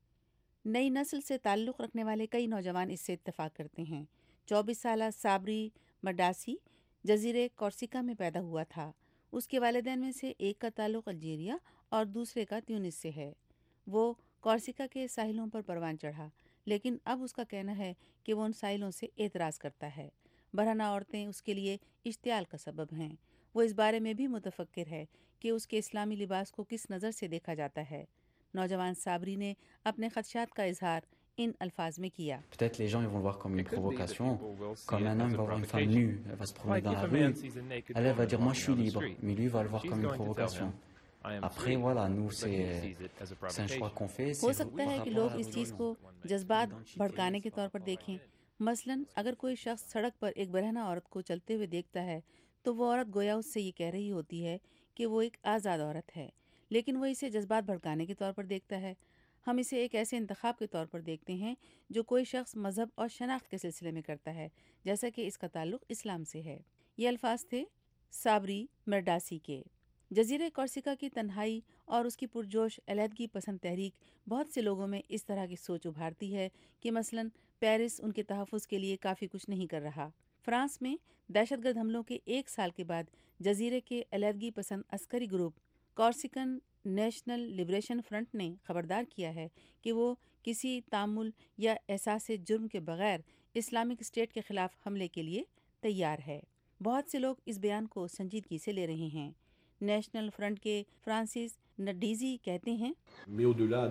نئی نسل سے تعلق رکھنے والے کئی نوجوان اس سے اتفاق کرتے ہیں۔ 24 سالہ صابری مڈاسی جزیرے کورسیکا میں پیدا ہوا تھا۔ اس کے والدین میں سے ایک کا تعلق الجیریا اور دوسرے کا تیونس سے ہے۔ وہ کورسیکا کے ساحلوں پر پروان چڑھا، لیکن اب اس کا کہنا ہے کہ وہ ان ساحلوں سے اعتراض کرتا ہے۔ برہنہ عورتیں اس کے لیے اشتعال کا سبب ہیں۔ وہ اس بارے میں بھی متفکر ہے کہ اس کے اسلامی لباس کو کس نظر سے دیکھا جاتا ہے۔ نوجوان صابری نے اپنے خدشات کا اظہار ان الفاظ میں کیا۔ Peut-être les gens ils vont le voir comme une provocation, comme un homme va voir une femme nue, elle va se promener dans la rue, elle va dire moi je suis libre, mais lui va le voir comme une provocation. Après voilà, nous c'est un choix qu'on fait. ہو سکتا ہے کہ لوگ اس چیز کو جذبات بھڑکانے کے طور پر دیکھیں۔ مثلاً اگر کوئی شخص سڑک پر ایک برہنہ عورت کو چلتے ہوئے دیکھتا ہے تو وہ عورت گویا اس سے یہ کہہ رہی ہوتی ہے کہ وہ ایک آزاد عورت ہے، لیکن وہ اسے جذبات بھڑکانے کے طور پر دیکھتا ہے۔ ہم اسے ایک ایسے انتخاب کے طور پر دیکھتے ہیں جو کوئی شخص مذہب اور شناخت کے سلسلے میں کرتا ہے، جیسا کہ اس کا تعلق اسلام سے ہے۔ یہ الفاظ تھے صابری مرڈاسی کے۔ جزیرے کورسیکا کی تنہائی اور اس کی پرجوش علیحدگی پسند تحریک بہت سے لوگوں میں اس طرح کی سوچ ابھارتی ہے کہ مثلاً پیرس ان کے تحفظ کے لیے کافی کچھ نہیں کر رہا۔ فرانس میں دہشت گرد حملوں کے 1 سال کے بعد جزیرے کے علیحدگی پسند عسکری group Corsican national liberation front نے خبردار کیا ہے کہ وہ کسی تعامل یا احساس جرم کے بغیر اسلامک اسٹیٹ کے خلاف حملے کے لیے تیار ہے۔ بہت سے لوگ اس بیان کو سنجیدگی سے لے رہے ہیں۔ نیشنل فرنٹ کے فرانسس نڈیزی کہتے ہیں Mais au-delà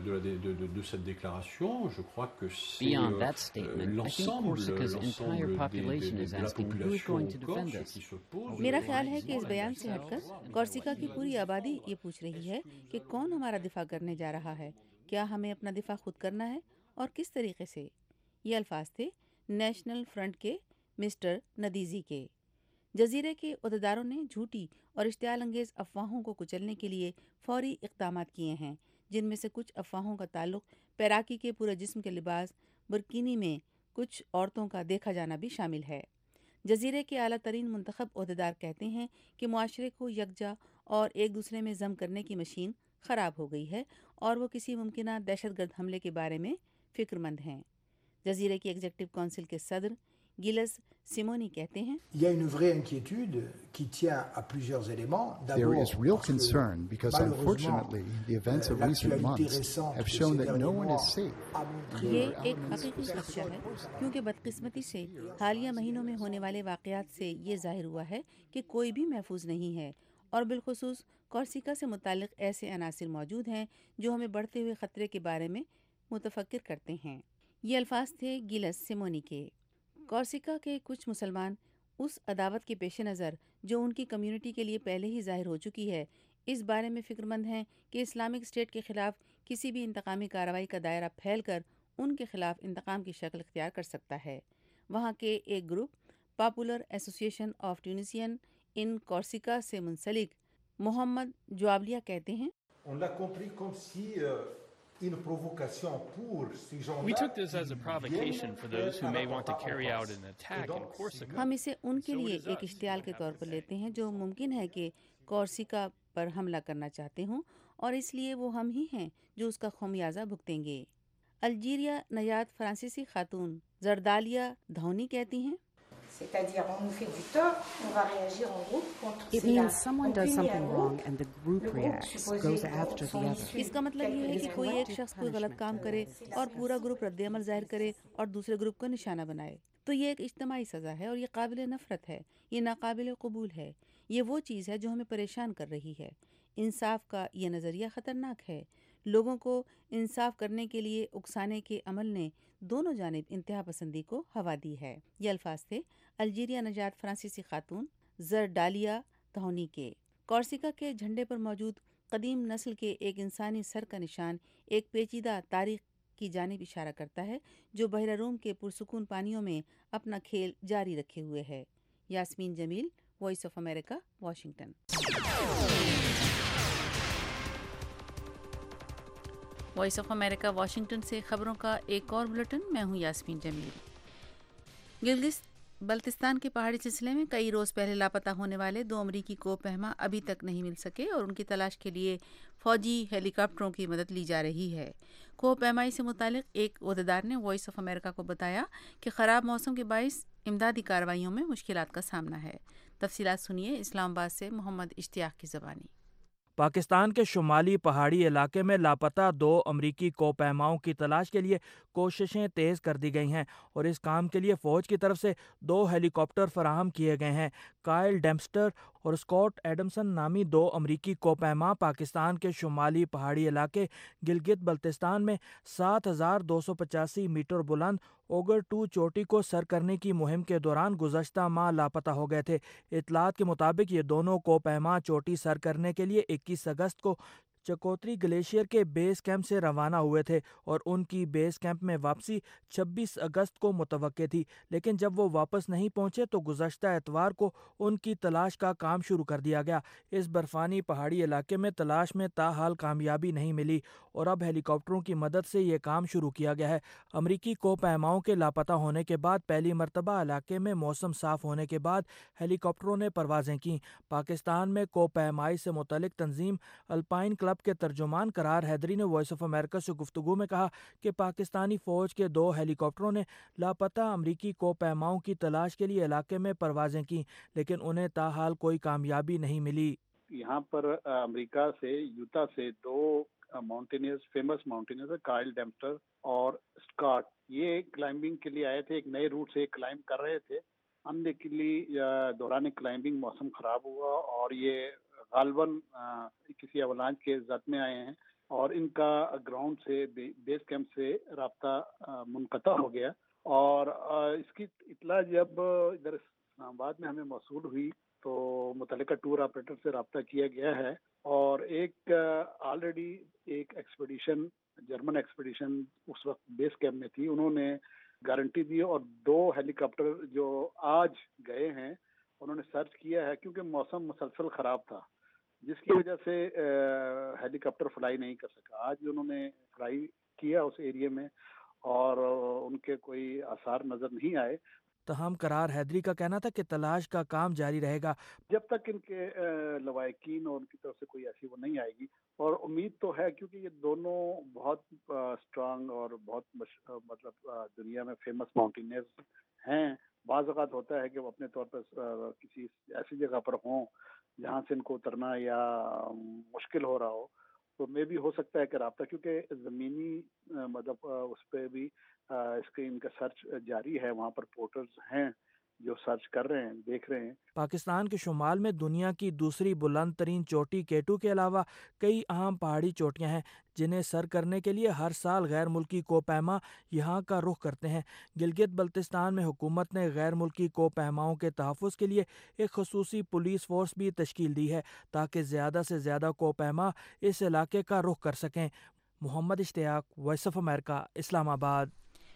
de cette déclaration, je crois que c'est l'ensemble de la population corse qui se pose. میرا خیال ہے کہ اس بیان سے ہٹ کر کورسیکا کی پوری آبادی یہ پوچھ رہی ہے کہ کون ہمارا دفاع کرنے جا رہا ہے، کیا ہمیں اپنا دفاع خود کرنا ہے اور کس طریقے سے۔ یہ الفاظ تھے نیشنل فرنٹ کے مسٹر ندیزی کے۔ جزیرے کے عہدیداروں نے جھوٹی اور اشتعال انگیز افواہوں کو کچلنے کے لیے فوری اقدامات کیے ہیں، جن میں سے کچھ افواہوں کا تعلق پیراکی کے پورے جسم کے لباس برکینی میں کچھ عورتوں کا دیکھا جانا بھی شامل ہے۔ جزیرے کے اعلیٰ ترین منتخب عہدیدار کہتے ہیں کہ معاشرے کو یکجا اور ایک دوسرے میں ضم کرنے کی مشین خراب ہو گئی ہے اور وہ کسی ممکنہ دہشت گرد حملے کے بارے میں فکر مند ہیں۔ جزیرے کی ایگزیکٹو کونسل کے صدر گیلس سیمونی کہتے ہیں Il y a une vraie inquiétude qui tient à plusieurs éléments. There is real concern because unfortunately the events of recent months have shown that no one is safe. یہ ایک حقیقی خدشہ ہے کیونکہ بدقسمتی سے حالیہ مہینوں میں ہونے والے واقعات سے یہ ظاہر ہوا ہے کہ کوئی بھی محفوظ نہیں ہے، اور بالخصوص کورسیکا سے متعلق ایسے عناصر موجود ہیں جو ہمیں بڑھتے ہوئے خطرے کے بارے میں متفکر کرتے ہیں۔ یہ الفاظ تھے گیلس سیمونی کے۔ کورسیکا کے کچھ مسلمان اس عداوت کے پیش نظر جو ان کی کمیونٹی کے لیے پہلے ہی ظاہر ہو چکی ہے، اس بارے میں فکر مند ہیں کہ اسلامک اسٹیٹ کے خلاف کسی بھی انتقامی کارروائی کا دائرہ پھیل کر ان کے خلاف انتقام کی شکل اختیار کر سکتا ہے۔ وہاں کے ایک گروپ پاپولر ایسوسی ایشن آف ٹیونسین ان کورسیکا سے منسلک محمد جوابلیہ کہتے ہیں On l'a compris comme si une provocation pour ces gens-là. We took this as a provocation for those who may want to carry out an attack in Corsica. ہم اسے ان کے لیے ایک اشتعال کے طور پر لیتے ہیں جو ممکن ہے کہ کورسیکا پر حملہ کرنا چاہتے ہوں، اور اس لیے وہ ہم ہی ہیں جو اس کا خمیازہ بھگتیں گے۔ الجیریا نیاد فرانسیسی خاتون زردالیہ دھونی کہتی ہیں C'est-à-dire, on nous fait du tort, on va réagir en groupe contre It means someone does something wrong and the group reacts, goes after the other. इसका मतलब ये है कि कोई एक शख्स कोई गलत काम करे और पूरा ग्रुप रद्द-ए-अमल जाहिर करे और दूसरे ग्रुप को निशाना बनाए, तो ये एक इज्तिमाई सज़ा है और ये काबिल नफ़रत है, ये नाकाबिल कबूल है। ये वो चीज़ है जो हमें परेशान कर रही है। इंसाफ का ये नज़रिया ख़तरनाक है। लोगों को इंसाफ करने के लिए उकसाने के अमल ने दोनों जानिब इंतहा पसंदी को हवा दी है। ये अल्फाज थे अल्जीरिया नजात फ्रांसीसी खातून ज़रडालिया तहौनी के। कॉर्सिका के झंडे पर मौजूद कदीम नस्ल के एक इंसानी सर का निशान एक पेचीदा तारीख की जानिब इशारा करता है जो बहरा रूम के पुरसुकून पानियों में अपना खेल जारी रखे हुए है। Yasmeen Jamil, voice of America, Washington. Voice of America Washington से खबरों का एक और बुलेटिन। मैं हूं यास्मीन जमील। गिलगित बल्तिस्तान के पहाड़ी सिलसिले में कई रोज़ पहले लापता होने वाले 2 अमरीकी कोहपहमा अभी तक नहीं मिल सके और उनकी तलाश के लिए फौजी हेलीकॉप्टरों की मदद ली जा रही है। कोहपहमाई से मुतालिक एक ओहदेदार ने वॉइस ऑफ अमेरिका को बताया कि ख़राब मौसम के बाइस इमदादी कार्रवाइयों में मुश्किलात का सामना है। तफसीलात सुनिए इस्लामाबाद से मोहम्मद इश्तियाक की ज़बानी। पाकिस्तान के शुमाली पहाड़ी इलाके में लापता 2 अमरीकी कोहपहमाओं की तलाश के लिए कोशिशें तेज़ कर दी गई हैं और इस काम के लिए फ़ौज की तरफ से 2 हेलीकॉप्टर फराहम किए गए हैं। काइल डेम्पस्टर और स्कॉट एडमसन नामी 2 अमरीकी कोहपहमा पाकिस्तान के शुमाली पहाड़ी इलाके गिलगित बल्तिस्तान में 7,285 मीटर बुलंद ओगर 2 चोटी को सर करने की मुहिम के दौरान गुज़श्ता माह लापता हो गए थे। इतलात के मुताबिक ये दोनों कोहपहमा चोटी सर करने के लिए 21 अगस्त को चकोत्री ग्लेशियर के बेस कैंप से रवाना हुए थे और उनकी बेस कैंप में वापसी 26 अगस्त को मुतवक्के थी, लेकिन जब वो वापस नहीं पहुंचे तो गुज़श्ता एतवार को उनकी तलाश का काम शुरू कर दिया गया। इस बर्फानी पहाड़ी इलाके में तलाश में ताहाल कामयाबी नहीं मिली और अब हेलीकॉप्टरों की मदद से ये काम शुरू किया गया है। अमरीकी कोहपहमाओं के लापता होने के बाद पहली मरतबा इलाके में मौसम साफ होने के बाद हेलीकॉप्टरों ने परवाजें की। पाकिस्तान में कोहपहमाई से मुतल्लिक तंजीम अल्पाइन क्लब के तर्जुमान करार हैदरी ने वॉइस ऑफ अमेरिका से गुफ्तगू में कहा कि पाकिस्तानी फौज के 2 हेलीकॉप्टरों ने लापता अमरीकी कोहपहमाओं की तलाश के लिए इलाके में परवाजें की, लेकिन उन्हें ताहाल कोई कामयाबी नहीं मिली। यहाँ पर अमेरिका से यूटा से 2 mountaineers, famous mountaineers, Kyle Dempster और स्कॉट, ये क्लाइंबिंग के लिए आए थे। एक नए रूट से क्लाइंब कर रहे थे। अनदेखली दौरान क्लाइंबिंग मौसम खराब हुआ और ये गालबन किसी अवलांच के जद में आए हैं और इनका ग्राउंड से बेस कैंप से राब्ता मुनक़ता हो गया और इसकी इत्तला जब इधर इस्लामाबाद में हमें मौसूल हुई तो मुतल्लिका टूर ऑपरेटर से राब्ता किया गया है और एक ऑलरेडी एक एक्सपीडिशन, जर्मन एक्सपीडिशन उस वक्त बेस कैंप में थी, उन्होंने गारंटी दी और 2 हेलीकॉप्टर जो आज गए हैं उन्होंने सर्च किया है क्योंकि मौसम मुसलसल ख़राब था जिसकी वजह से हेलीकॉप्टर फ्लाई नहीं कर सका। आज उन्होंने फ्लाई किया उस एरिया में और उनके कोई आसार नज़र नहीं आए। तहम करार हैदरी का कहना था कि तलाश का काम जारी रहेगा जब तक इनके लवाकिन और उनकी तरफ से कोई ऐसी वो नहीं आएगी और उम्मीद तो है क्योंकि ये दोनों बहुत स्ट्रांग और बहुत मतलब दुनिया में फेमस माउंटेनियर्स हैं। बाज़ औक़ात होता है कि वो अपने तौर पर किसी ऐसी जगह पर हों जहाँ से इनको उतरना या मुश्किल हो रहा हो तो मे भी हो सकता है कि राब्ता, क्योंकि ज़मीनी मतलब उस पर भी इसके इनका सर्च जारी है, वहाँ पर पोर्टर्स हैं जो सर्च कर रहे हैं, देख रहे हैं। पाकिस्तान के शुमाल में दुनिया की दूसरी बुलंद तरीन चोटी केटू के अलावा कई अहम पहाड़ी चोटियां हैं जिन्हें सर करने के लिए हर साल गैर मुल्की कोहपहमा यहाँ का रुख करते हैं। गिलगित बल्तिस्तान में हुकूमत ने गैर मुल्की कोहपहमाओं के तहफ़्फ़ुज़ के लिए एक ख़ुसूसी पुलिस फ़ोर्स भी तश्कील दी है ताकि ज़्यादा से ज़्यादा कोहपहमा इस इलाके का रुख कर सकें। Mohammad Ishtiaq, voice of America, Islamabad.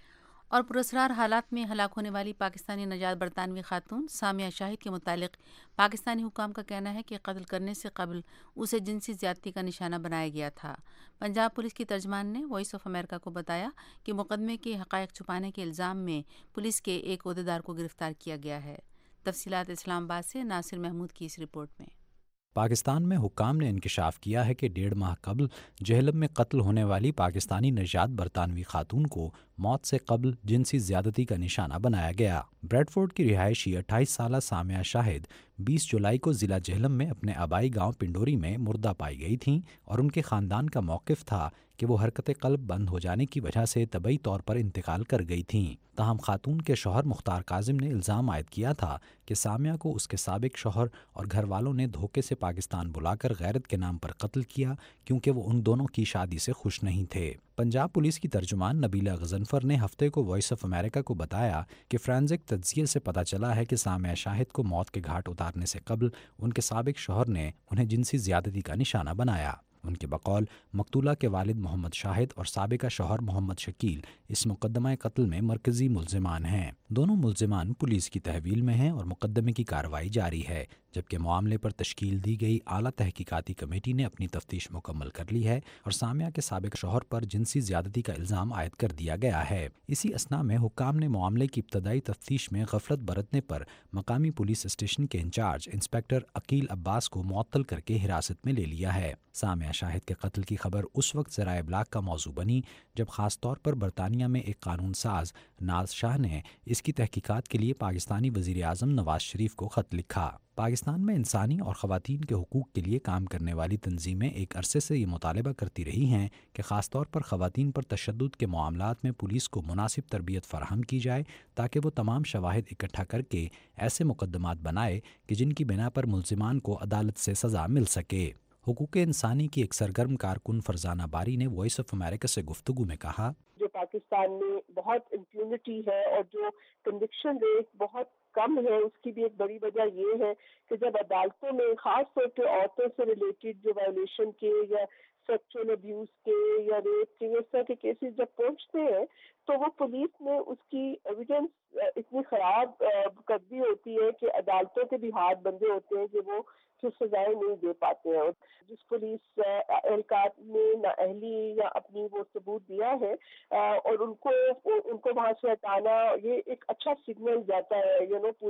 और पुरस्कार हालात में हलाक होने वाली पाकिस्तानी नजात बरतानवी खातून सामिया शाहिद के मुतालिक पाकिस्तानी हुकाम का कहना है कि कत्ल करने से कबल उसे जिनसी ज़्यादती का निशाना बनाया गया था। पंजाब पुलिस की तर्जमान ने वॉइस ऑफ अमेरिका को बताया कि मुकदमे के हक़ाइक़ छुपाने के इल्ज़ाम में पुलिस के एक ओहदेदार को गिरफ्तार किया गया है। तफसीलात इस्लामाबाद से नासिर महमूद की इस रिपोर्ट में। पाकिस्तान में हुक्काम ने इंकशाफ किया है कि 1.5 माह कबल जहलम में कत्ल होने वाली पाकिस्तानी नजात बरतानवी खातून को मौत से कबल जिनसी ज़्यादती का निशाना बनाया गया। ब्रैडफोर्ड की रिहायशी 28 साला सामिया शाहिद 20 जुलाई को ज़िला जेहलम में अपने आबाई गांव पिंडोरी में मुर्दा पाई गई थीं और उनके ख़ानदान का मौक़िफ़ था कि वो हरकत क़ल्ब बंद हो जाने की वजह से तबई तौर पर इंतकाल कर गई थीं। ताहम खातून के शौहर मुख्तार काजिम ने इल्ज़ाम आयद किया था कि सामिया को उसके साबिक शौहर और घर वालों ने धोखे से पाकिस्तान बुलाकर गैरत के नाम पर कत्ल किया क्योंकि वो उन दोनों की शादी से खुश नहीं थे। पंजाब पुलिस की तर्जुमान नबीला गजनफर ने हफ्ते को वॉइस ऑफ अमेरिका को बताया कि फ्रेंसिक तज्ज़िये से पता चला है कि सामिया शाहिद को मौत के घाट उतारने से कबल उनके साबिक शौहर ने उन्हें जिनसी ज़्यादती का निशाना बनाया। उनके बकौल मकतूला के वालिद मोहम्मद शाहिद और साबिका शौहर मोहम्मद शकील इस मुकदमा कत्ल में मरकज़ी मुल्ज़िमान हैं। दोनों मुल्ज़िमान पुलिस की तहवील में हैं और मुकदमे की कार्रवाई जारी है, जबकि मामले पर तश्कील दी गई आला तहकीकाती कमेटी ने अपनी तफ्तीश मुकम्मल कर ली है और सामिया के साबिक शौहर पर जिनसी ज़्यादती का इल्ज़ाम आयद कर दिया गया है। इसी असना में हुक्काम ने मामले की इब्तदाई तफ्तीश में गफलत बरतने पर मकामी पुलिस स्टेशन के इंचार्ज इंस्पेक्टर अकील अब्बास को मुअत्तल करके हिरासत में ले लिया है। सामिया शाहिद के कत्ल की खबर उस वक्त ज़राए इब्लाग का मौजू बनी जब ख़ास तौर पर बरतानिया में एक कानून साज नाज शाह ने इसकी तहकीकात के लिए पाकिस्तानी वज़ीर आज़म नवाज शरीफ को ख़त लिखा। पाकिस्तान में इंसानी और ख़वातीन के हुकूक़ के लिए काम करने वाली तंजीमें एक अरसे से ये मुतालबा करती रही हैं कि ख़ास तौर पर ख़वातीन पर तशद्दुद के मामलात में पुलिस को मुनासिब तरबियत फ़राहम की जाए ताकि वो तमाम शवाहिद इकट्ठा करके ऐसे मुकदमात बनाए कि जिनकी बिना पर मुल्ज़िमान को अदालत से सज़ा मिल सके। हुकूक़ इंसानी की एक सरगर्म कारकुन फरजाना बारी ने वॉइस ऑफ अमेरिका से गुफ्तगू में कहा, जो पाकिस्तान में बहुत इम्प्यूनिटी है और जो कन्विक्शन रेट बहुत कम है, उसकी भी एक बड़ी वजह ये है कि जब अदालतों में खास तौर पर औरतों से रिलेटेड जो वायलेशन के या सेक्सुअल अब्यूज के या रेप के इस तरह के केसेस जब पहुंचते हैं तो वो पुलिस ने उसकी एविडेंस इतनी खराब कर दी होती है कि अदालतों के भी हाथ बंधे होते हैं कि वो फिर सजाएं नहीं दे पाते हैं। जिस पुलिस एहलकार ने नाअहली या अपनी वो सबूत दिया है और उनको वहाँ से हटाना, ये एक अच्छा सिग्नल जाता है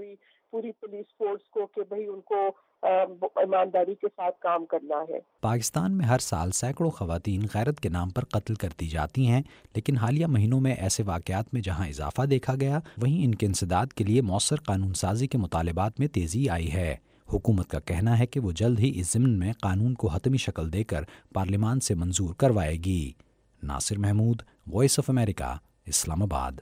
पूरी पुलिस फोर्स को कि भाई उनको ईमानदारी के साथ काम करना है। पाकिस्तान में हर साल सैकड़ों ख़वातीन गैरत के नाम पर कत्ल कर दी जाती हैं, लेकिन हालिया महीनों में ऐसे वाक़यात में जहाँ इजाफा देखा गया वहीं इनके इंसदाद के लिए मौसर कानून साजी के मुतालबात में तेज़ी आई है। हुकूमत का कहना है कि वो जल्द ही इस ज़िम्न में कानून को हतमी शक्ल देकर पार्लियामान से मंजूर करवाएगी। Nasir Mahmood, voice of America, Islamabad.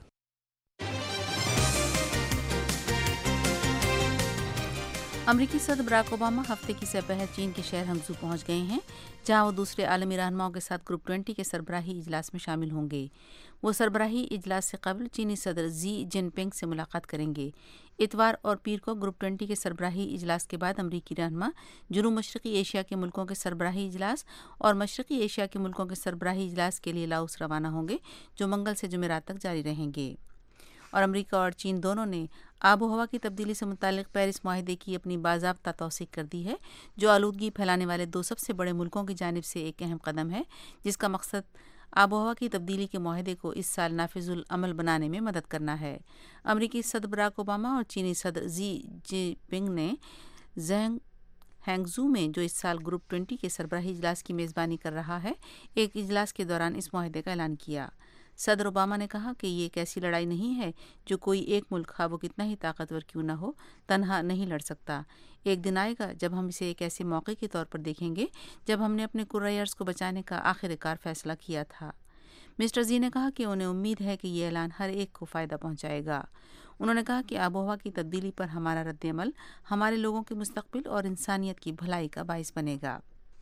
अमरीकी सदर बराक ओबामा हफ्ते की सपहर चीन के शहर हंगझू पहुंच गए हैं, जहां वो दूसरे आलमी रहनुमाओं के साथ ग्रुप 20 के सरबराही इजलास में शामिल होंगे। वो सरबराही इजलास से कबल चीनी सदर जी जिनपिंग से मुलाकात करेंगे। इतवार और पीर को ग्रुप 20 के सरबराही इजलास के बाद अमरीकी रहनुमा जनूब मशरक़ी एशिया के मुल्कों के सरबराही इजलास और मशरक़ी एशिया के मुल्कों के सरबराही इजलास के लिए लाओस रवाना होंगे, जो मंगल से जुमेरात तक जारी रहेंगे। और अमेरिका और चीन दोनों ने आबो हवा की तब्दीली से मुतालिक पेरिस मुआहदे की अपनी बाज़ाब्ता तौसीक़ कर दी है, जो आलूदगी फैलाने वाले दो सबसे बड़े मुल्कों की जानिब से एक अहम कदम है, जिसका मकसद आबो हवा की तब्दीली के मुआहदे को इस साल नाफिजुल अमल बनाने में मदद करना है। अमरीकी सदर बराक ओबामा और चीनी सदर जी जिनपिंग ने हैंगझू में, जो इस साल ग्रुप 20 के सरबराही इजलास की मेज़बानी कर रहा है, एक इजलास के दौरान इस मुआहदे का ऐलान किया। सदर ओबामा ने कहा कि ये एक ऐसी लड़ाई नहीं है जो कोई एक मुल्क, खा वो कितना ही ताकतवर क्यों न हो, तन्हा नहीं लड़ सकता। एक दिन आएगा जब हम इसे एक ऐसे मौके के तौर पर देखेंगे जब हमने अपने कुर्रायर्स को बचाने का आखिरकार फैसला किया था। मिस्टर जी ने कहा कि उन्हें उम्मीद है कि ये ऐलान हर एक को फ़ायदा पहुंचाएगा। उन्होंने कहा कि आबोहवा की तब्दीली पर हमारा रद्द-ए-अमल हमारे लोगों के मुस्तकबिल और इंसानियत की भलाई का बाइस बनेगा।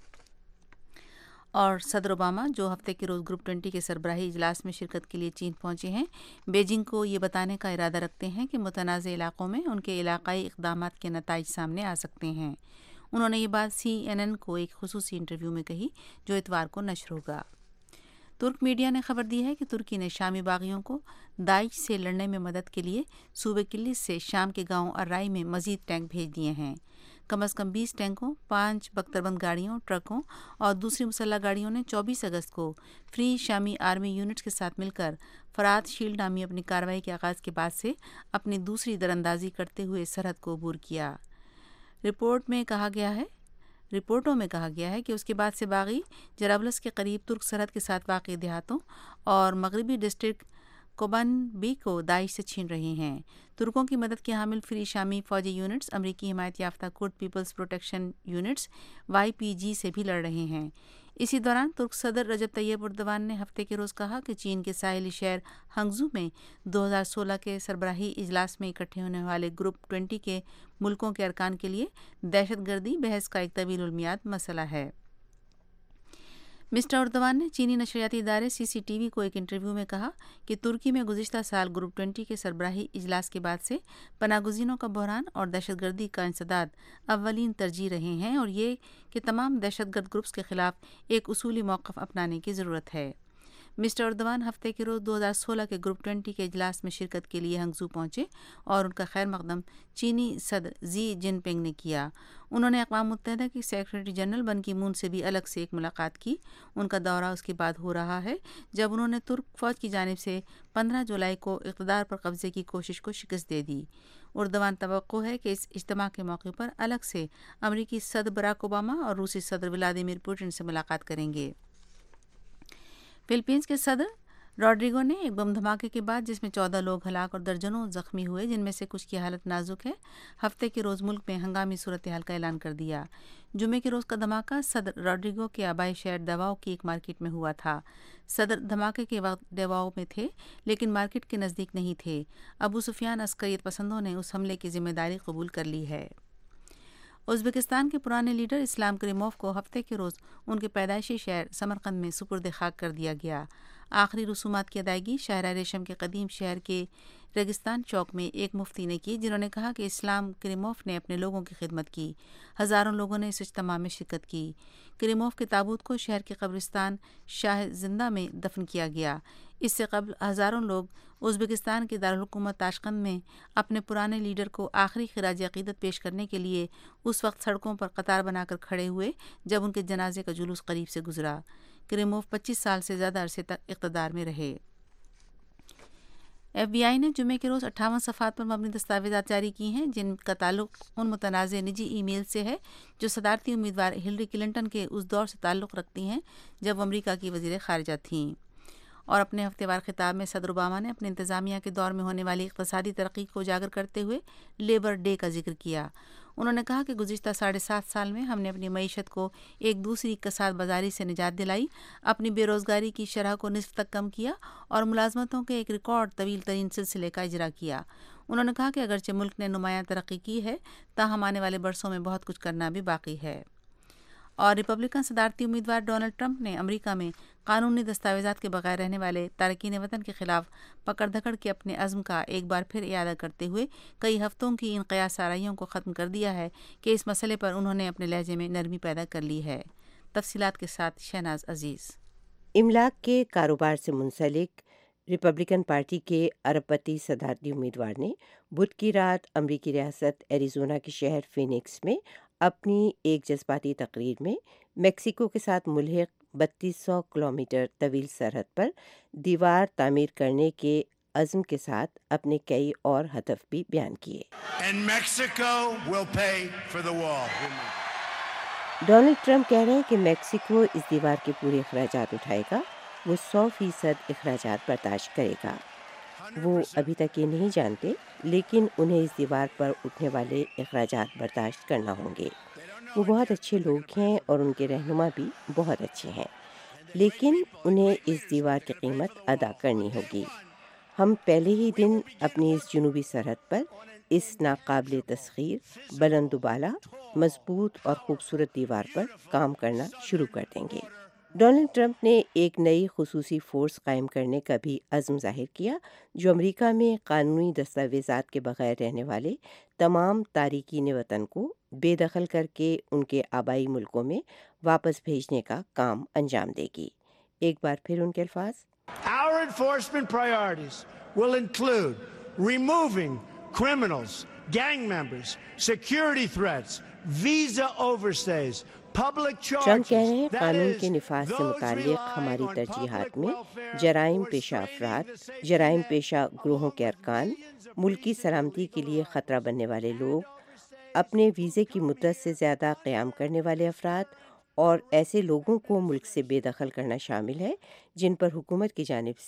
और सदर ओबामा, जो हफ्ते के रोज़ ग्रुप 20 के सरबराही इजलास में शिरकत के लिए चीन पहुंचे हैं, बीजिंग को ये बताने का इरादा रखते हैं कि मुतनाज़ इलाक़ों में उनके इलाक़ाई इक़दामात के नताइज सामने आ सकते हैं। उन्होंने ये बात CNN को एक खुसूसी इंटरव्यू में कही, जो इतवार को नश्र होगा। तुर्क मीडिया ने खबर दी है कि तुर्की ने शामी बागियों को दाइश से लड़ने में मदद के लिए सूबे किल्लिस से शाम के गांव अर्राई में मज़ीद टैंक भेज दिए हैं। कम से कम 20 टैंकों, 5 बख्तरबंद गाड़ियों, ट्रकों और दूसरी मुसल्लह गाड़ियों ने 24 अगस्त को फ्री शामी आर्मी यूनिट्स के साथ मिलकर फरात शील्ड नामी अपनी कार्रवाई के आगाज़ के बाद से अपनी दूसरी दरअंदाजी करते हुए सरहद को अबूर किया। रिपोर्टों में कहा गया है कि उसके बाद से बागी जराबलस के करीब तुर्क सरहद के साथ वाक़ई देहातों और मगरबी डिस्ट्रिक्ट کوبان بی کو داعش سے چھین رہے ہیں۔ ترکوں کی مدد کے حامل فری شامی فوجی یونٹس امریکی حمایت یافتہ کرد پیپلز پروٹیکشن یونٹس YPG سے بھی لڑ رہے ہیں۔ اسی دوران ترک صدر رجب طیب اردوان نے ہفتے کے روز کہا کہ چین کے ساحلی شہر ہنگزو میں 2016 کے سربراہی اجلاس میں اکٹھے ہونے والے گروپ 20 کے ملکوں کے ارکان کے لیے دہشت گردی بحث کا ایک طویل المیعاد مسئلہ ہے۔ مسٹر اردوان نے چینی نشریاتی ادارے CCTV کو ایک انٹرویو میں کہا کہ ترکی میں گزشتہ سال گروپ 20 کے سربراہی اجلاس کے بعد سے پناہ گزینوں کا بحران اور دہشت گردی کا انسداد اولین ترجیح رہے ہیں اور یہ کہ تمام دہشت گرد گروپس کے خلاف ایک اصولی موقف اپنانے کی ضرورت ہے۔ مسٹر اردوان ہفتے کے روز 2016 کے گروپ 20 کے اجلاس میں شرکت کے لیے ہنگزو پہنچے اور ان کا خیر مقدم چینی صدر زی جن پنگ نے کیا۔ انہوں نے اقوام متحدہ کی سیکرٹری جنرل بن کی مون سے بھی الگ سے ایک ملاقات کی۔ ان کا دورہ اس کے بعد ہو رہا ہے جب انہوں نے ترک فوج کی جانب سے 15 جولائی کو اقتدار پر قبضے کی کوشش کو شکست دے دی۔ اردوان توقع ہے کہ اس اجتماع کے موقع پر الگ سے امریکی صدر براک اوباما اور روسی صدر ولادیمیر پوٹن سے ملاقات کریں گے۔ فلپینز کے صدر روڈریگو نے ایک بم دھماکے کے بعد جس میں 14 لوگ ہلاک اور درجنوں زخمی ہوئے جن میں سے کچھ کی حالت نازک ہے، ہفتے کے روز ملک میں ہنگامی صورتحال کا اعلان کر دیا۔ جمعے کے روز کا دھماکہ صدر روڈریگو کے آبائی شہر دیواؤ کی ایک مارکیٹ میں ہوا تھا۔ صدر دھماکے کے وقت دیواؤ میں تھے لیکن مارکیٹ کے نزدیک نہیں تھے۔ ابو سفیان عسکریت پسندوں نے اس حملے کی ذمہ داری قبول کر لی ہے۔ ازبکستان کے پرانے لیڈر اسلام کریموف کو ہفتے کے روز ان کے پیدائشی شہر سمرقند میں سپرد خاک کر دیا گیا۔ آخری رسومات کی ادائیگی شاہراہ ریشم کے قدیم شہر کے ریگستان چوک میں ایک مفتی نے کی، جنہوں نے کہا کہ اسلام کریموف نے اپنے لوگوں کی خدمت کی۔ ہزاروں لوگوں نے اس اجتماع میں شرکت کی۔ کریموف کے تابوت کو شہر کے قبرستان شاہ زندہ میں دفن کیا گیا۔ اس سے قبل ہزاروں لوگ ازبکستان کے دارالحکومت تاشقند میں اپنے پرانے لیڈر کو آخری خراج عقیدت پیش کرنے کے لیے اس وقت سڑکوں پر قطار بنا کر کھڑے ہوئے جب ان کے جنازے کا جلوس قریب سے گزرا۔ کریموف 25 سال سے زیادہ عرصے تک اقتدار میں رہے۔ FBI نے جمعے کے روز 58 صفحات پر مبنی دستاویزات جاری کی ہیں جن کا تعلق ان متنازع نجی ای میل سے ہے جو صدارتی امیدوار ہلری کلنٹن کے اس دور سے تعلق رکھتی ہیں جب وہ امریکہ کی وزیر خارجہ تھیں۔ اور اپنے ہفتے وار خطاب میں صدر اوباما نے اپنے انتظامیہ کے دور میں ہونے والی اقتصادی ترقی کو اجاگر کرتے ہوئے لیبر ڈے کا ذکر کیا۔ انہوں نے کہا کہ گزشتہ 7.5 سال میں ہم نے اپنی معیشت کو ایک دوسری کساد بازاری سے نجات دلائی، اپنی بے روزگاری کی شرح کو نصف تک کم کیا اور ملازمتوں کے ایک ریکارڈ طویل ترین سلسلے کا اجرا کیا۔ انہوں نے کہا کہ اگرچہ ملک نے نمایاں ترقی کی ہے تاہم آنے والے برسوں میں بہت کچھ کرنا بھی باقی ہے۔ اور ریپبلکن صدارتی امیدوار ڈونلڈ ٹرمپ نے امریکہ میں قانونی دستاویزات کے بغیر رہنے والے تارکین وطن کے خلاف پکڑ دھکڑ کے اپنے عزم کا ایک بار پھر اعادہ کرتے ہوئے کئی ہفتوں کی ان قیاس آرائیوں کو ختم کر دیا ہے کہ اس مسئلے پر انہوں نے اپنے لہجے میں نرمی پیدا کر لی ہے۔ تفصیلات کے ساتھ شہناز عزیز۔ املاک کے کاروبار سے منسلک ریپبلکن پارٹی کے ارب پتی صدارتی امیدوار نے بدھ کی رات امریکی ریاست ایریزونا کے شہر فینکس میں اپنی ایک جذباتی تقریر میں میکسیکو کے ساتھ ملحق 3200 کلومیٹر طویل سرحد پر دیوار تعمیر کرنے کے عزم کے ساتھ اپنے کئی اور ہدف بھی بیان کیے۔ ڈونلڈ ٹرمپ کہہ رہے ہیں کہ میکسیکو اس دیوار کے پورے اخراجات اٹھائے گا، وہ 100% اخراجات برداشت کرے گا۔ وہ ابھی تک یہ نہیں جانتے لیکن انہیں اس دیوار پر اٹھنے والے اخراجات برداشت کرنا ہوں گے۔ وہ بہت اچھے لوگ ہیں اور ان کے رہنما بھی بہت اچھے ہیں، لیکن انہیں اس دیوار کی قیمت ادا کرنی ہوگی۔ ہم پہلے ہی دن اپنی اس جنوبی سرحد پر اس ناقابل تسخیر، بلند و بالا، مضبوط اور خوبصورت دیوار پر کام کرنا شروع کر دیں گے۔ ڈونلڈ ٹرمپ نے ایک نئی خصوصی فورس قائم کرنے کا بھی عزم ظاہر کیا جو امریکہ میں قانونی دستاویزات کے بغیر رہنے والے تمام تارکین وطن کو بے دخل کر کے ان کے آبائی ملکوں میں واپس بھیجنے کا کام انجام دے گی۔ ایک بار پھر ان کے الفاظ: Our enforcement priorities will include removing criminals, gang members, security threats, visa overstays, Trump کہہ رہے ہیں قانون کے نفاذ سے متعلق ہماری ترجیحات میں جرائم پیشہ افراد، جرائم پیشہ گروہوں کے ارکان، ملکی سلامتی کے لیے خطرہ بننے والے لوگ، اپنے ویزے کی مدت سے زیادہ قیام کرنے والے افراد اور ایسے لوگوں کو ملک سے بے دخل کرنا شامل ہے جن پر حکومت کی جانب سے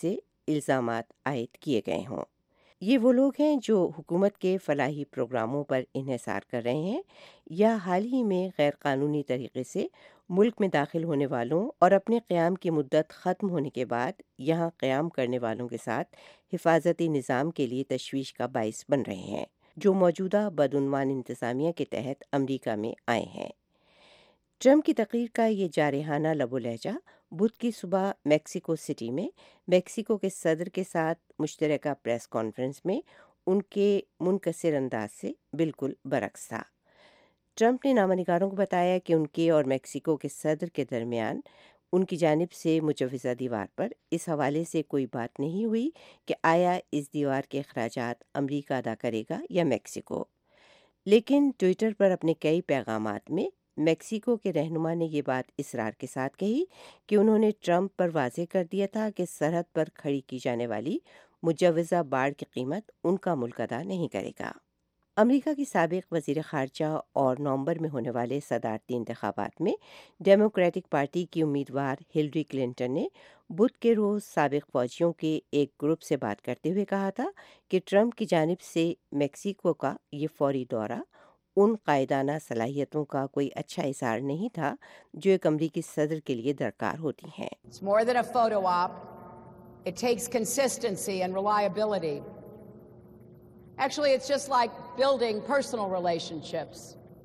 الزامات عائد کیے گئے ہوں۔ یہ وہ لوگ ہیں جو حکومت کے فلاحی پروگراموں پر انحصار کر رہے ہیں یا حال ہی میں غیر قانونی طریقے سے ملک میں داخل ہونے والوں اور اپنے قیام کی مدت ختم ہونے کے بعد یہاں قیام کرنے والوں کے ساتھ حفاظتی نظام کے لیے تشویش کا باعث بن رہے ہیں، جو موجودہ بدعنوان انتظامیہ کے تحت امریکہ میں آئے ہیں۔ ٹرمپ کی تقریر کا یہ جارحانہ لب و لہجہ بدھ کی صبح میکسیکو سٹی میں میکسیکو کے صدر کے ساتھ مشترکہ پریس کانفرنس میں ان کے منکسر انداز سے بالکل برعکس تھا۔ ٹرمپ نے نامہ نگاروں کو بتایا کہ ان کے اور میکسیکو کے صدر کے درمیان ان کی جانب سے مجوزہ دیوار پر اس حوالے سے کوئی بات نہیں ہوئی کہ آیا اس دیوار کے اخراجات امریکہ ادا کرے گا یا میکسیکو، لیکن ٹویٹر پر اپنے کئی پیغامات میں میکسیکو کے رہنما نے یہ بات اصرار کے ساتھ کہی کہ انہوں نے ٹرمپ پر واضح کر دیا تھا کہ سرحد پر کھڑی کی جانے والی مجوزہ باڑ کی قیمت ان کا ملک ادا نہیں کرے گا۔ امریکہ کی سابق وزیر خارجہ اور نومبر میں ہونے والے صدارتی انتخابات میں ڈیموکریٹک پارٹی کی امیدوار ہلری کلنٹن نے بدھ کے روز سابق فوجیوں کے ایک گروپ سے بات کرتے ہوئے کہا تھا کہ ٹرمپ کی جانب سے میکسیکو کا یہ فوری دورہ ان قائدانہ صلاحیتوں کا کوئی اچھا اظہار نہیں تھا جو ایک امریکی صدر کے لیے درکار ہوتی ہیں۔ It's more than a photo op. It takes consistency and reliability. Actually, it's just like building personal relationships.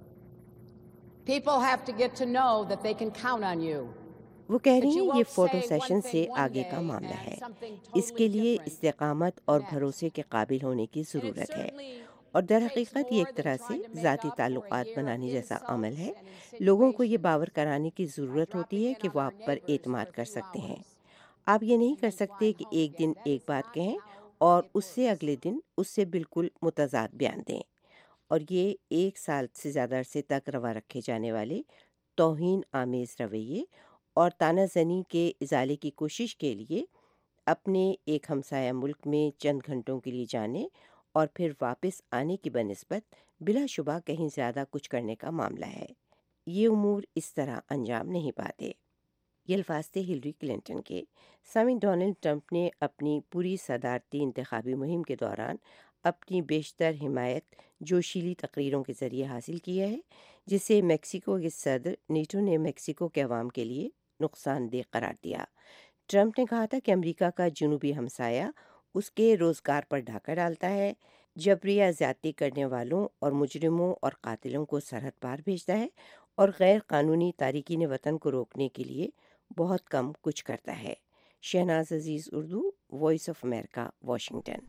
People have to get to know that they can count on you. وہ کہہ رہی ہیں یہ فوٹو سیشن سے آگے کا معاملہ ہے، اس کے لیے استقامت اور بھروسے کے قابل ہونے کی ضرورت ہے، اور در حقیقت یہ ایک طرح سے ذاتی تعلقات بنانے جیسا عمل ہے۔ لوگوں کو یہ باور کرانے کی ضرورت ہوتی ہے کہ وہ آپ پر اعتماد کر سکتے ہیں۔ آپ یہ نہیں کر سکتے کہ ایک دن ایک بات کہیں اور اس سے اگلے دن اس سے بالکل متضاد بیان دیں، اور یہ 1 سال سے زیادہ عرصے تک روا رکھے جانے والے توہین آمیز رویے اور تانہ زنی کے ازالے کی کوشش کے لیے اپنے ایک ہمسایہ ملک میں چند گھنٹوں کے لیے جانے اور پھر واپس آنے کی بنسبت بلا شبہ کہیں زیادہ کچھ کرنے کا معاملہ ہے۔ یہ امور اس طرح انجام نہیں پاتے۔ یہ الفاظ تھے ہلری کلنٹن کے۔ سامعین، ڈونلڈ ٹرمپ نے اپنی پوری صدارتی انتخابی مہم کے دوران اپنی بیشتر حمایت جوشیلی تقریروں کے ذریعے حاصل کی ہے، جسے میکسیکو کے صدر نیٹو نے میکسیکو کے عوام کے لیے نقصان دہ قرار دیا۔ ٹرمپ نے کہا تھا کہ امریکہ کا جنوبی ہمسایہ اس کے روزگار پر ڈھاکہ ڈالتا ہے، جبریہ زیادتی کرنے والوں اور مجرموں اور قاتلوں کو سرحد پار بھیجتا ہے، اور غیر قانونی تارکین وطن کو روکنے کے لیے بہت کم کچھ کرتا ہے۔ Shehnaz Aziz, Urdu, voice of America, Washington.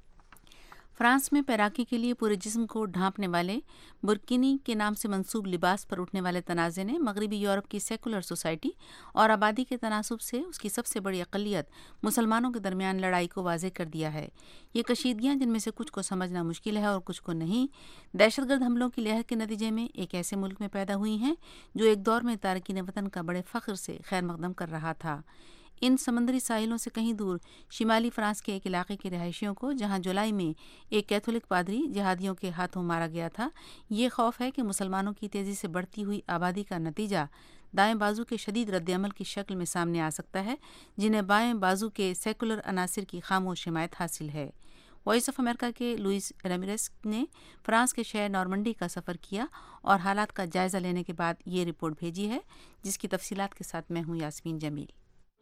France میں پیراکی کے لیے پورے جسم کو ڈھانپنے والے برکینی کے نام سے منسوب لباس پر اٹھنے والے تنازع نے مغربی یورپ کی سیکولر سوسائٹی اور آبادی کے تناسب سے اس کی سب سے بڑی اقلیت مسلمانوں کے درمیان لڑائی کو واضح کر دیا ہے۔ یہ کشیدگیاں، جن میں سے کچھ کو سمجھنا مشکل ہے اور کچھ کو نہیں، دہشت گرد حملوں کی لہر کے نتیجے میں ایک ایسے ملک میں پیدا ہوئی ہیں جو ایک دور میں تارکین وطن کا بڑے فخر سے خیر مقدم کر رہا تھا۔ ان سمندری ساحلوں سے کہیں دور شمالی فرانس کے ایک علاقے کے رہائشیوں کو، جہاں جولائی میں ایک کیتھولک پادری جہادیوں کے ہاتھوں مارا گیا تھا، یہ خوف ہے کہ مسلمانوں کی تیزی سے بڑھتی ہوئی آبادی کا نتیجہ دائیں بازو کے شدید رد عمل کی شکل میں سامنے آ سکتا ہے، جنہیں بائیں بازو کے سیکولر عناصر کی خاموش حمایت حاصل ہے۔ وائس آف امریکہ کے لوئس ریمیرس نے فرانس کے شہر نارمنڈی کا سفر کیا اور حالات کا جائزہ لینے کے بعد یہ رپورٹ بھیجی ہے، جس کی تفصیلات کے ساتھ میں ہوں یاسمین جمیل۔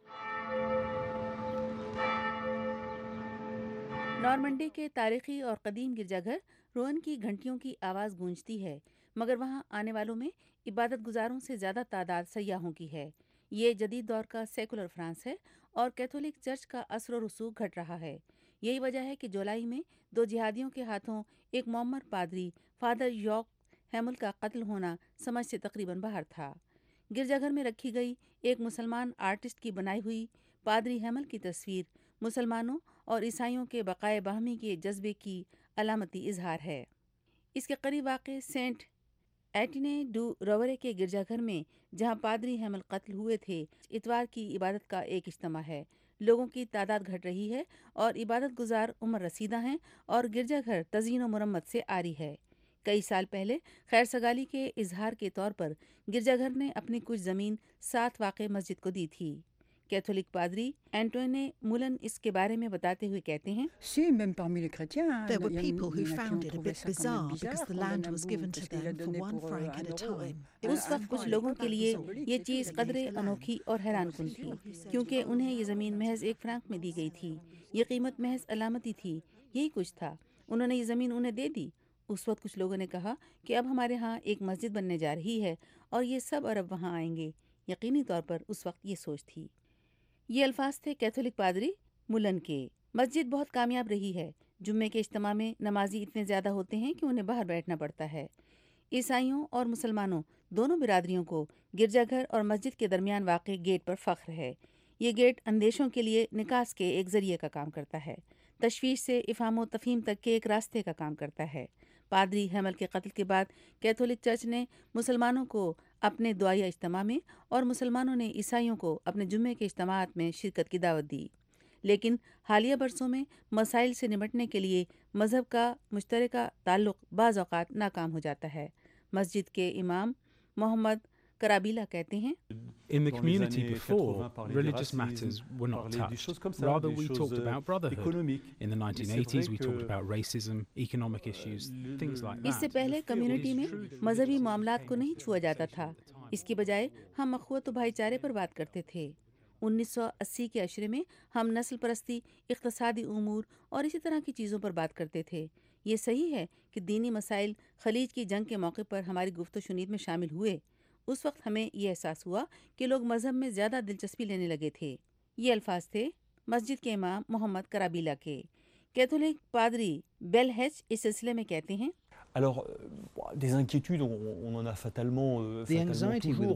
نارمنڈی کے تاریخی اور قدیم گرجا گھر روئن کی گھنٹیوں کی آواز گونجتی ہے، مگر وہاں آنے والوں میں عبادت گزاروں سے زیادہ تعداد سیاحوں کی ہے۔ یہ جدید دور کا سیکولر فرانس ہے اور کیتھولک چرچ کا اثر و رسوخ گھٹ رہا ہے۔ یہی وجہ ہے کہ جولائی میں 2 جہادیوں کے ہاتھوں ایک معمر پادری فادر یوک ہیمل کا قتل ہونا سمجھ سے تقریباً باہر تھا۔ گرجا گھر میں رکھی گئی ایک مسلمان آرٹسٹ کی بنائی ہوئی پادری ہیمل کی تصویر مسلمانوں اور عیسائیوں کے بقائے باہمی کے جذبے کی علامتی اظہار ہے۔ اس کے قریب واقع سینٹ ایٹینے ڈو روورے کے گرجا گھر میں، جہاں پادری ہیمل قتل ہوئے تھے، اتوار کی عبادت کا ایک اجتماع ہے۔ لوگوں کی تعداد گھٹ رہی ہے اور عبادت گزار عمر رسیدہ ہیں اور گرجا گھر تزئین و مرمت سے عاری ہے۔ کئی سال پہلے خیر سگالی کے اظہار کے طور پر گرجا گھر نے اپنی کچھ زمین ساتھ واقع مسجد کو دی تھی۔ کیتھولک پادری اینٹونے مولن اس کے بارے میں بتاتے ہوئے کہتے ہیں There were people who found it a bit bizarre because the land was given to them for one franc at a time. اس وقت کچھ لوگوں کے لیے یہ چیز قدرے انوکھی اور حیران کن تھی کیونکہ انہیں یہ زمین محض 1 فرانک میں دی گئی تھی. یہ قیمت محض علامتی تھی. یہی کچھ تھا. انہوں نے یہ زمین انہیں دے دی. اس وقت کچھ لوگوں نے کہا کہ اب ہمارے ہاں ایک مسجد بننے جا رہی ہے اور یہ سب عرب وہاں آئیں گے. یقینی طور پر اس وقت یہ سوچ تھی. یہ الفاظ تھے کیتھولک پادری مولن کے. مسجد بہت کامیاب رہی ہے. جمعے کے اجتماع میں نمازی اتنے زیادہ ہوتے ہیں کہ انہیں باہر بیٹھنا پڑتا ہے. عیسائیوں اور مسلمانوں دونوں برادریوں کو گرجا گھر اور مسجد کے درمیان واقع گیٹ پر فخر ہے. یہ گیٹ اندیشوں کے لیے نکاس کے ایک ذریعے کا کام کرتا ہے. تشویش سے افہام و تفہیم تک کے ایک راستے کا کام کرتا ہے. پادری ہیمل کے قتل کے بعد کیتھولک چرچ نے مسلمانوں کو اپنے دعائیہ اجتماع میں اور مسلمانوں نے عیسائیوں کو اپنے جمعے کے اجتماعات میں شرکت کی دعوت دی. لیکن حالیہ برسوں میں مسائل سے نمٹنے کے لیے مذہب کا مشترکہ تعلق بعض اوقات ناکام ہو جاتا ہے. مسجد کے امام محمد کرابیلا کہتے ہیں In the community before, religious matters were not touched. Rather, we talked about brotherhood. In the 1980s, we talked about racism, economic issues, things like that. اس سے پہلے کمیونٹی میں مذہبی معاملات کو نہیں چھوا جاتا تھا. اس کی بجائے ہم اخوت و بھائی چارے پر بات کرتے تھے. 1980 کے عشرے میں ہم نسل پرستی، اقتصادی امور اور اسی طرح کی چیزوں پر بات کرتے تھے. یہ صحیح ہے کہ دینی مسائل خلیج کی جنگ کے موقع پر ہماری گفت و شنید میں شامل ہوئے. اس وقت ہمیں یہ احساس ہوا کہ لوگ مذہب میں زیادہ دلچسپی لینے لگے تھے. یہ الفاظ تھے مسجد کے امام محمد کرابیلا کے. کیتھولک پادری بیل ہیچ اس سلسلے میں کہتے ہیں Alors, des inquiétudes, on en a fatalement toujours.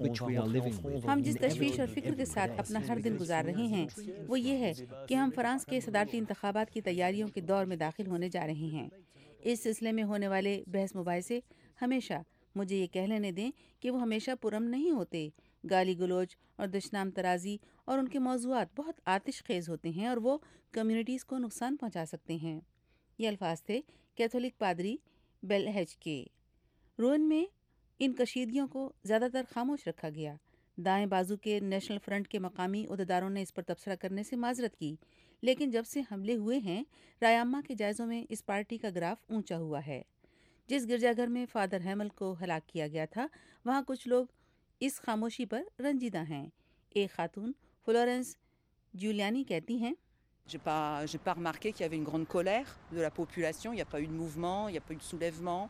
ہم جس تشویش اور فکر کے ساتھ اپنا ہر دن گزار رہے ہیں وہ یہ ہے کہ ہم فرانس کے صدارتی انتخابات کی تیاریوں کے دور میں داخل ہونے جا رہے ہیں. اس سلسلے میں ہونے والے بحث مباحثے ہمیشہ مجھے یہ کہہ لینے دیں کہ وہ ہمیشہ پرامن نہیں ہوتے. گالی گلوچ اور دشنام ترازی اور ان کے موضوعات بہت آتش خیز ہوتے ہیں اور وہ کمیونٹیز کو نقصان پہنچا سکتے ہیں. یہ الفاظ تھے کیتھولک پادری بیل ہیچ کے. روئن میں ان کشیدگیوں کو زیادہ تر خاموش رکھا گیا. دائیں بازو کے نیشنل فرنٹ کے مقامی عہدیداروں نے اس پر تبصرہ کرنے سے معذرت کی، لیکن جب سے حملے ہوئے ہیں رائے عامہ کے جائزوں میں اس پارٹی کا گراف اونچا ہوا ہے. جس گرجا گھر میں فادر ہیمل کو ہلاک کیا گیا تھا وہاں کچھ لوگ اس خاموشی پر رنجیدہ ہیں. ایک خاتون فلورنس جولیانی کہتی ہیں J'ai pas remarqué qu'il y avait une grande colère de la population, il n'y a pas eu de mouvement, il n'y a pas eu de soulèvement.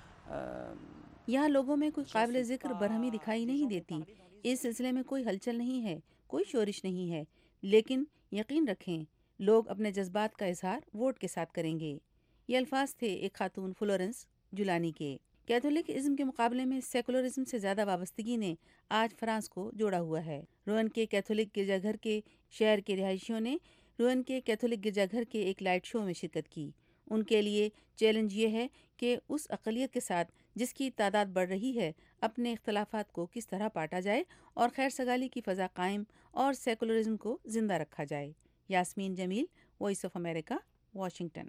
یہاں لوگوں میں کوئی قابل ذکر برہمی دکھائی نہیں دیتی. اس سلسلے میں کوئی ہلچل نہیں ہے، کوئی شورش نہیں ہے، لیکن یقین رکھیں لوگ اپنے جذبات کا اظہار ووٹ کے ساتھ کریں گے. یہ الفاظ تھے ایک خاتون فلورنس جولانی کے. کیتھولک ازم کے مقابلے میں سیکولرزم سے زیادہ وابستگی نے آج فرانس کو جوڑا ہوا ہے. روئن کے کیتھولک گرجا گھر کے شہر کے رہائشیوں نے روئن کے کیتھولک گرجا گھر کے ایک لائٹ شو میں شرکت کی. ان کے لیے چیلنج یہ ہے کہ اس اقلیت کے ساتھ جس کی تعداد بڑھ رہی ہے اپنے اختلافات کو کس طرح پاٹا جائے اور خیر سگالی کی فضا قائم اور سیکولرزم کو زندہ رکھا جائے. Yasmeen Jamil, voice of America, Washington.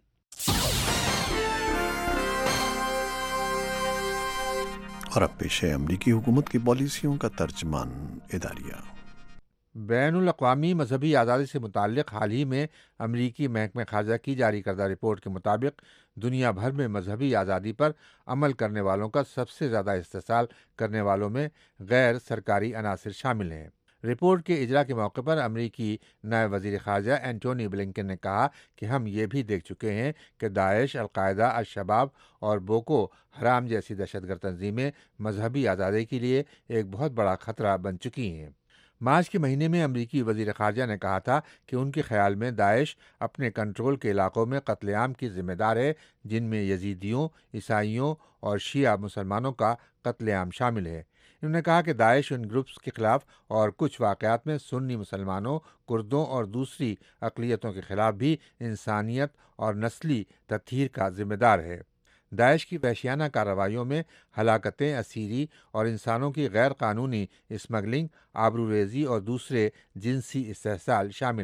اور اب پیش ہے امریکی حکومت کی پالیسیوں کا ترجمان اداریہ. بین الاقوامی مذہبی آزادی سے متعلق حال ہی میں امریکی محکمہ خارجہ کی جاری کردہ رپورٹ کے مطابق دنیا بھر میں مذہبی آزادی پر عمل کرنے والوں کا سب سے زیادہ استحصال کرنے والوں میں غیر سرکاری عناصر شامل ہیں. رپورٹ کے اجرا کے موقع پر امریکی نائب وزیر خارجہ اینٹونی بلنکن نے کہا کہ ہم یہ بھی دیکھ چکے ہیں کہ داعش، القاعدہ، الشباب اور بوکو حرام جیسی دہشت گرد تنظیمیں مذہبی آزادی کے لیے ایک بہت بڑا خطرہ بن چکی ہیں. مارچ کے مہینے میں امریکی وزیر خارجہ نے کہا تھا کہ ان کے خیال میں داعش اپنے کنٹرول کے علاقوں میں قتل عام کی ذمہ دار ہے، جن میں یزیدیوں، عیسائیوں اور شیعہ مسلمانوں کا قتل عام شامل ہے. انہوں نے کہا کہ داعش ان گروپس کے خلاف اور کچھ واقعات میں سنی مسلمانوں، کردوں اور دوسری اقلیتوں کے خلاف بھی انسانیت اور نسلی تطہیر کا ذمہ دار ہے. داعش کی وحشیانہ کارروائیوں میں ہلاکتیں، اسیری اور انسانوں کی غیر قانونی اسمگلنگ، آبروریزی اور دوسرے جنسی استحصال شامل ہیں.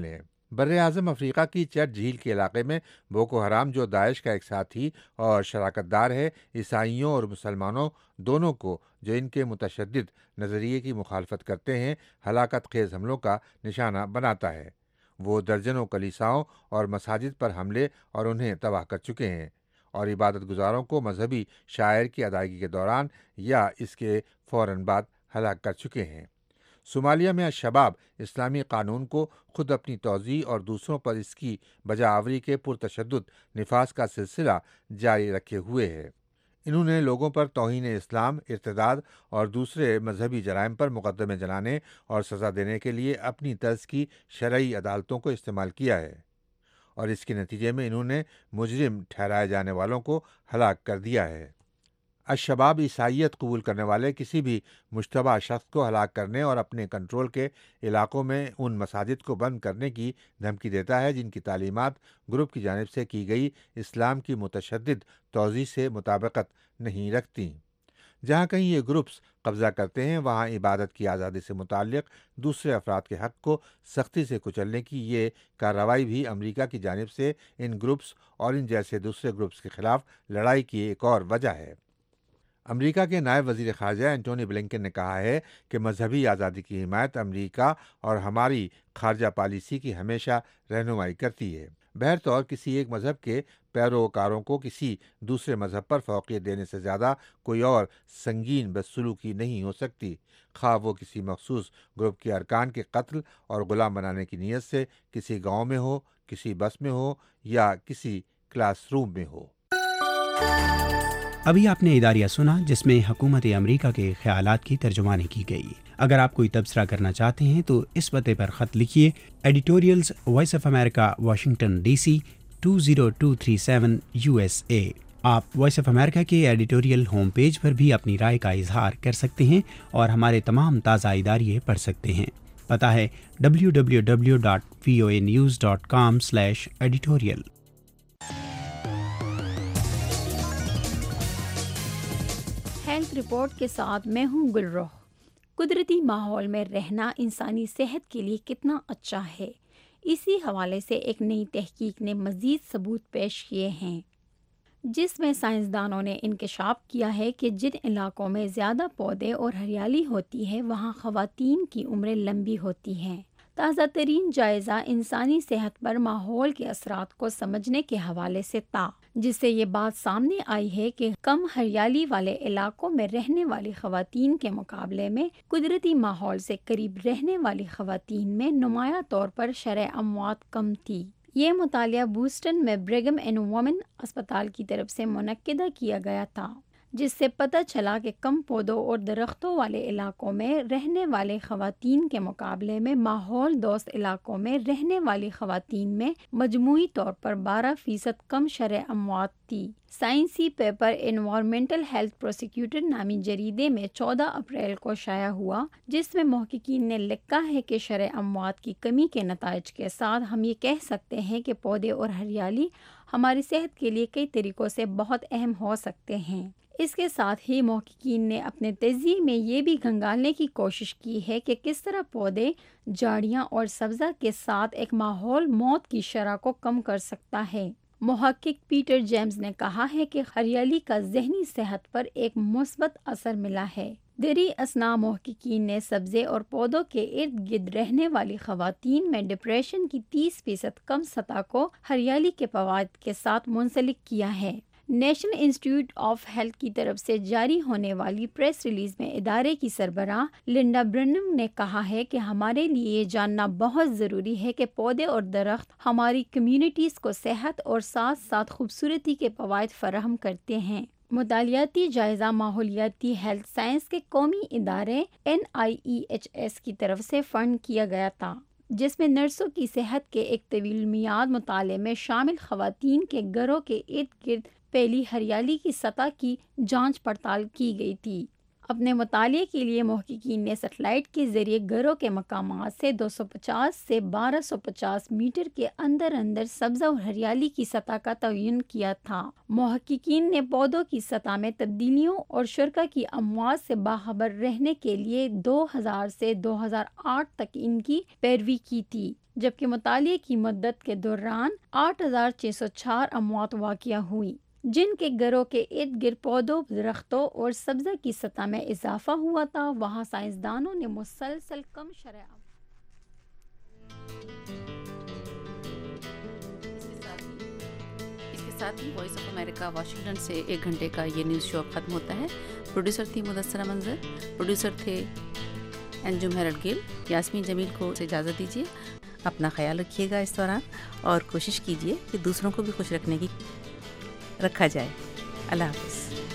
بر اعظم افریقہ کی چٹ جھیل کے علاقے میں بوکو حرام، جو داعش کا ایک ساتھی اور شراکت دار ہے، عیسائیوں اور مسلمانوں دونوں کو جو ان کے متشدد نظریے کی مخالفت کرتے ہیں ہلاکت خیز حملوں کا نشانہ بناتا ہے۔ وہ درجنوں کلیساؤں اور مساجد پر حملے اور انہیں تباہ کر چکے ہیں اور عبادت گزاروں کو مذہبی شعائر کی ادائیگی کے دوران یا اس کے فوراً بعد ہلاک کر چکے ہیں۔ صومالیہ میں الشباب اسلامی قانون کو خود اپنی توضیح اور دوسروں پر اس کی بجا آوری کے پرتشدد نفاذ کا سلسلہ جاری رکھے ہوئے ہے۔ انہوں نے لوگوں پر توہین اسلام، ارتداد اور دوسرے مذہبی جرائم پر مقدمے چلانے اور سزا دینے کے لیے اپنی طرز کی شرعی عدالتوں کو استعمال کیا ہے، اور اس کے نتیجے میں انہوں نے مجرم ٹھہرائے جانے والوں کو ہلاک کر دیا ہے۔ الشباب عیسائیت قبول کرنے والے کسی بھی مشتبہ شخص کو ہلاک کرنے اور اپنے کنٹرول کے علاقوں میں ان مساجد کو بند کرنے کی دھمکی دیتا ہے جن کی تعلیمات گروپ کی جانب سے کی گئی اسلام کی متشدد توضیح سے مطابقت نہیں رکھتی۔ جہاں کہیں یہ گروپس قبضہ کرتے ہیں، وہاں عبادت کی آزادی سے متعلق دوسرے افراد کے حق کو سختی سے کچلنے کی یہ کارروائی بھی امریکہ کی جانب سے ان گروپس اور ان جیسے دوسرے گروپس کے خلاف لڑائی کی ایک اور وجہ ہے۔ امریکہ کے نائب وزیر خارجہ اینٹونی بلنکن نے کہا ہے کہ مذہبی آزادی کی حمایت امریکہ اور ہماری خارجہ پالیسی کی ہمیشہ رہنمائی کرتی ہے۔ بہرطور کسی ایک مذہب کے پیروکاروں کو کسی دوسرے مذہب پر فوقیت دینے سے زیادہ کوئی اور سنگین بدسلوکی نہیں ہو سکتی، خواہ وہ کسی مخصوص گروپ کے ارکان کے قتل اور غلام بنانے کی نیت سے کسی گاؤں میں ہو، کسی بس میں ہو یا کسی کلاس روم میں ہو۔ ابھی آپ نے اداریہ سنا جس میں حکومت امریکہ کے خیالات کی ترجمانی کی گئی۔ اگر آپ کوئی تبصرہ کرنا چاہتے ہیں تو اس پتے پر خط لکھیے: editorials voice of America, Washington D C 20237 USA۔ آپ وائس آف امریکہ کے ایڈیٹوریل ہوم پیج پر بھی اپنی رائے کا اظہار کر سکتے ہیں اور ہمارے تمام تازہ اداریے پڑھ سکتے ہیں۔ پتہ ہے www.voanews.com/editorial۔ ہیلتھ رپورٹ کے ساتھ میں ہوں گلروح۔ قدرتی ماحول میں رہنا انسانی صحت کے لیے کتنا اچھا ہے، اسی حوالے سے ایک نئی تحقیق نے مزید ثبوت پیش کیے ہیں، جس میں سائنسدانوں نے انکشاف کیا ہے کہ جن علاقوں میں زیادہ پودے اور ہریالی ہوتی ہے وہاں خواتین کی عمریں لمبی ہوتی ہیں۔ تازہ ترین جائزہ انسانی صحت پر ماحول کے اثرات کو سمجھنے کے حوالے سے تھا، جس سے یہ بات سامنے آئی ہے کہ کم ہریالی والے علاقوں میں رہنے والی خواتین کے مقابلے میں قدرتی ماحول سے قریب رہنے والی خواتین میں نمایاں طور پر شرح اموات کم تھی۔ یہ مطالعہ بوسٹن میں برگم اینڈ وومن اسپتال کی طرف سے منعقدہ کیا گیا تھا، جس سے پتہ چلا کہ کم پودوں اور درختوں والے علاقوں میں رہنے والے خواتین کے مقابلے میں ماحول دوست علاقوں میں رہنے والی خواتین میں مجموعی طور پر 12% کم شرح اموات تھی۔ سائنسی پیپر انوائرمنٹل ہیلتھ پروسیکیوٹر نامی جریدے میں 14 اپریل کو شائع ہوا، جس میں محققین نے لکھا ہے کہ شرح اموات کی کمی کے نتائج کے ساتھ ہم یہ کہہ سکتے ہیں کہ پودے اور ہریالی ہماری صحت کے لیے کئی طریقوں سے بہت اہم ہو سکتے ہیں۔ اس کے ساتھ ہی محققین نے اپنے تجزیے میں یہ بھی گھنگالنے کی کوشش کی ہے کہ کس طرح پودے، جھاڑیاں اور سبزہ کے ساتھ ایک ماحول موت کی شرح کو کم کر سکتا ہے۔ محقق پیٹر جیمز نے کہا ہے کہ ہریالی کا ذہنی صحت پر ایک مثبت اثر ملا ہے۔ دیری اثنا محققین نے سبزے اور پودوں کے ارد گرد رہنے والی خواتین میں ڈپریشن کی 30% کم سطح کو ہریالی کے فوائد کے ساتھ منسلک کیا ہے۔ نیشنل انسٹیٹیوٹ آف ہیلتھ کی طرف سے جاری ہونے والی پریس ریلیز میں ادارے کی سربراہ لنڈا برنم نے کہا ہے کہ ہمارے لیے یہ جاننا بہت ضروری ہے کہ پودے اور درخت ہماری کمیونٹیز کو صحت اور ساتھ ساتھ خوبصورتی کے فوائد فراہم کرتے ہیں۔ مطالعاتی جائزہ ماحولیاتی ہیلتھ سائنس کے قومی ادارے NIEHS کی طرف سے فنڈ کیا گیا تھا، جس میں نرسوں کی صحت کے ایک طویل میعاد مطالعے میں شامل خواتین کے گھروں کے ارد گرد پھیلی ہریالی کی سطح کی جانچ پڑتال کی گئی تھی۔ اپنے مطالعے کے لیے محققین نے سیٹلائٹ کے ذریعے گھروں کے مقامات سے 250 سے 1250 میٹر کے اندر سبزہ اور ہریالی کی سطح کا تعین کیا تھا۔ محققین نے پودوں کی سطح میں تبدیلیوں اور شرکا کی اموات سے باخبر رہنے کے لیے 2000 سے 2008 تک ان کی پیروی کی تھی۔ جبکہ مطالعے کی مدت کے دوران 8,604 اموات واقع ہوئی، جن کے گھروں کے ارد گرد پودوں، درختوں اور سبزہ کی سطح میں اضافہ ہوا تھا، وہاں سائنسدانوں نے مسلسل کم شرح ساتھ ہی وائس آف امریکہ واشنگٹن سے 1 گھنٹے کا یہ نیوز شو ختم ہوتا ہے۔ پروڈیوسر تھی مدثرہ منظر، پروڈیوسر تھے انجم ہیرڈ گل۔ یاسمین جمیل کو اجازت دیجیے، اپنا خیال رکھیے گا اس دوران، اور کوشش کیجیے کہ دوسروں کو بھی خوش رکھنے کی رکھا جائے۔ اللہ حافظ۔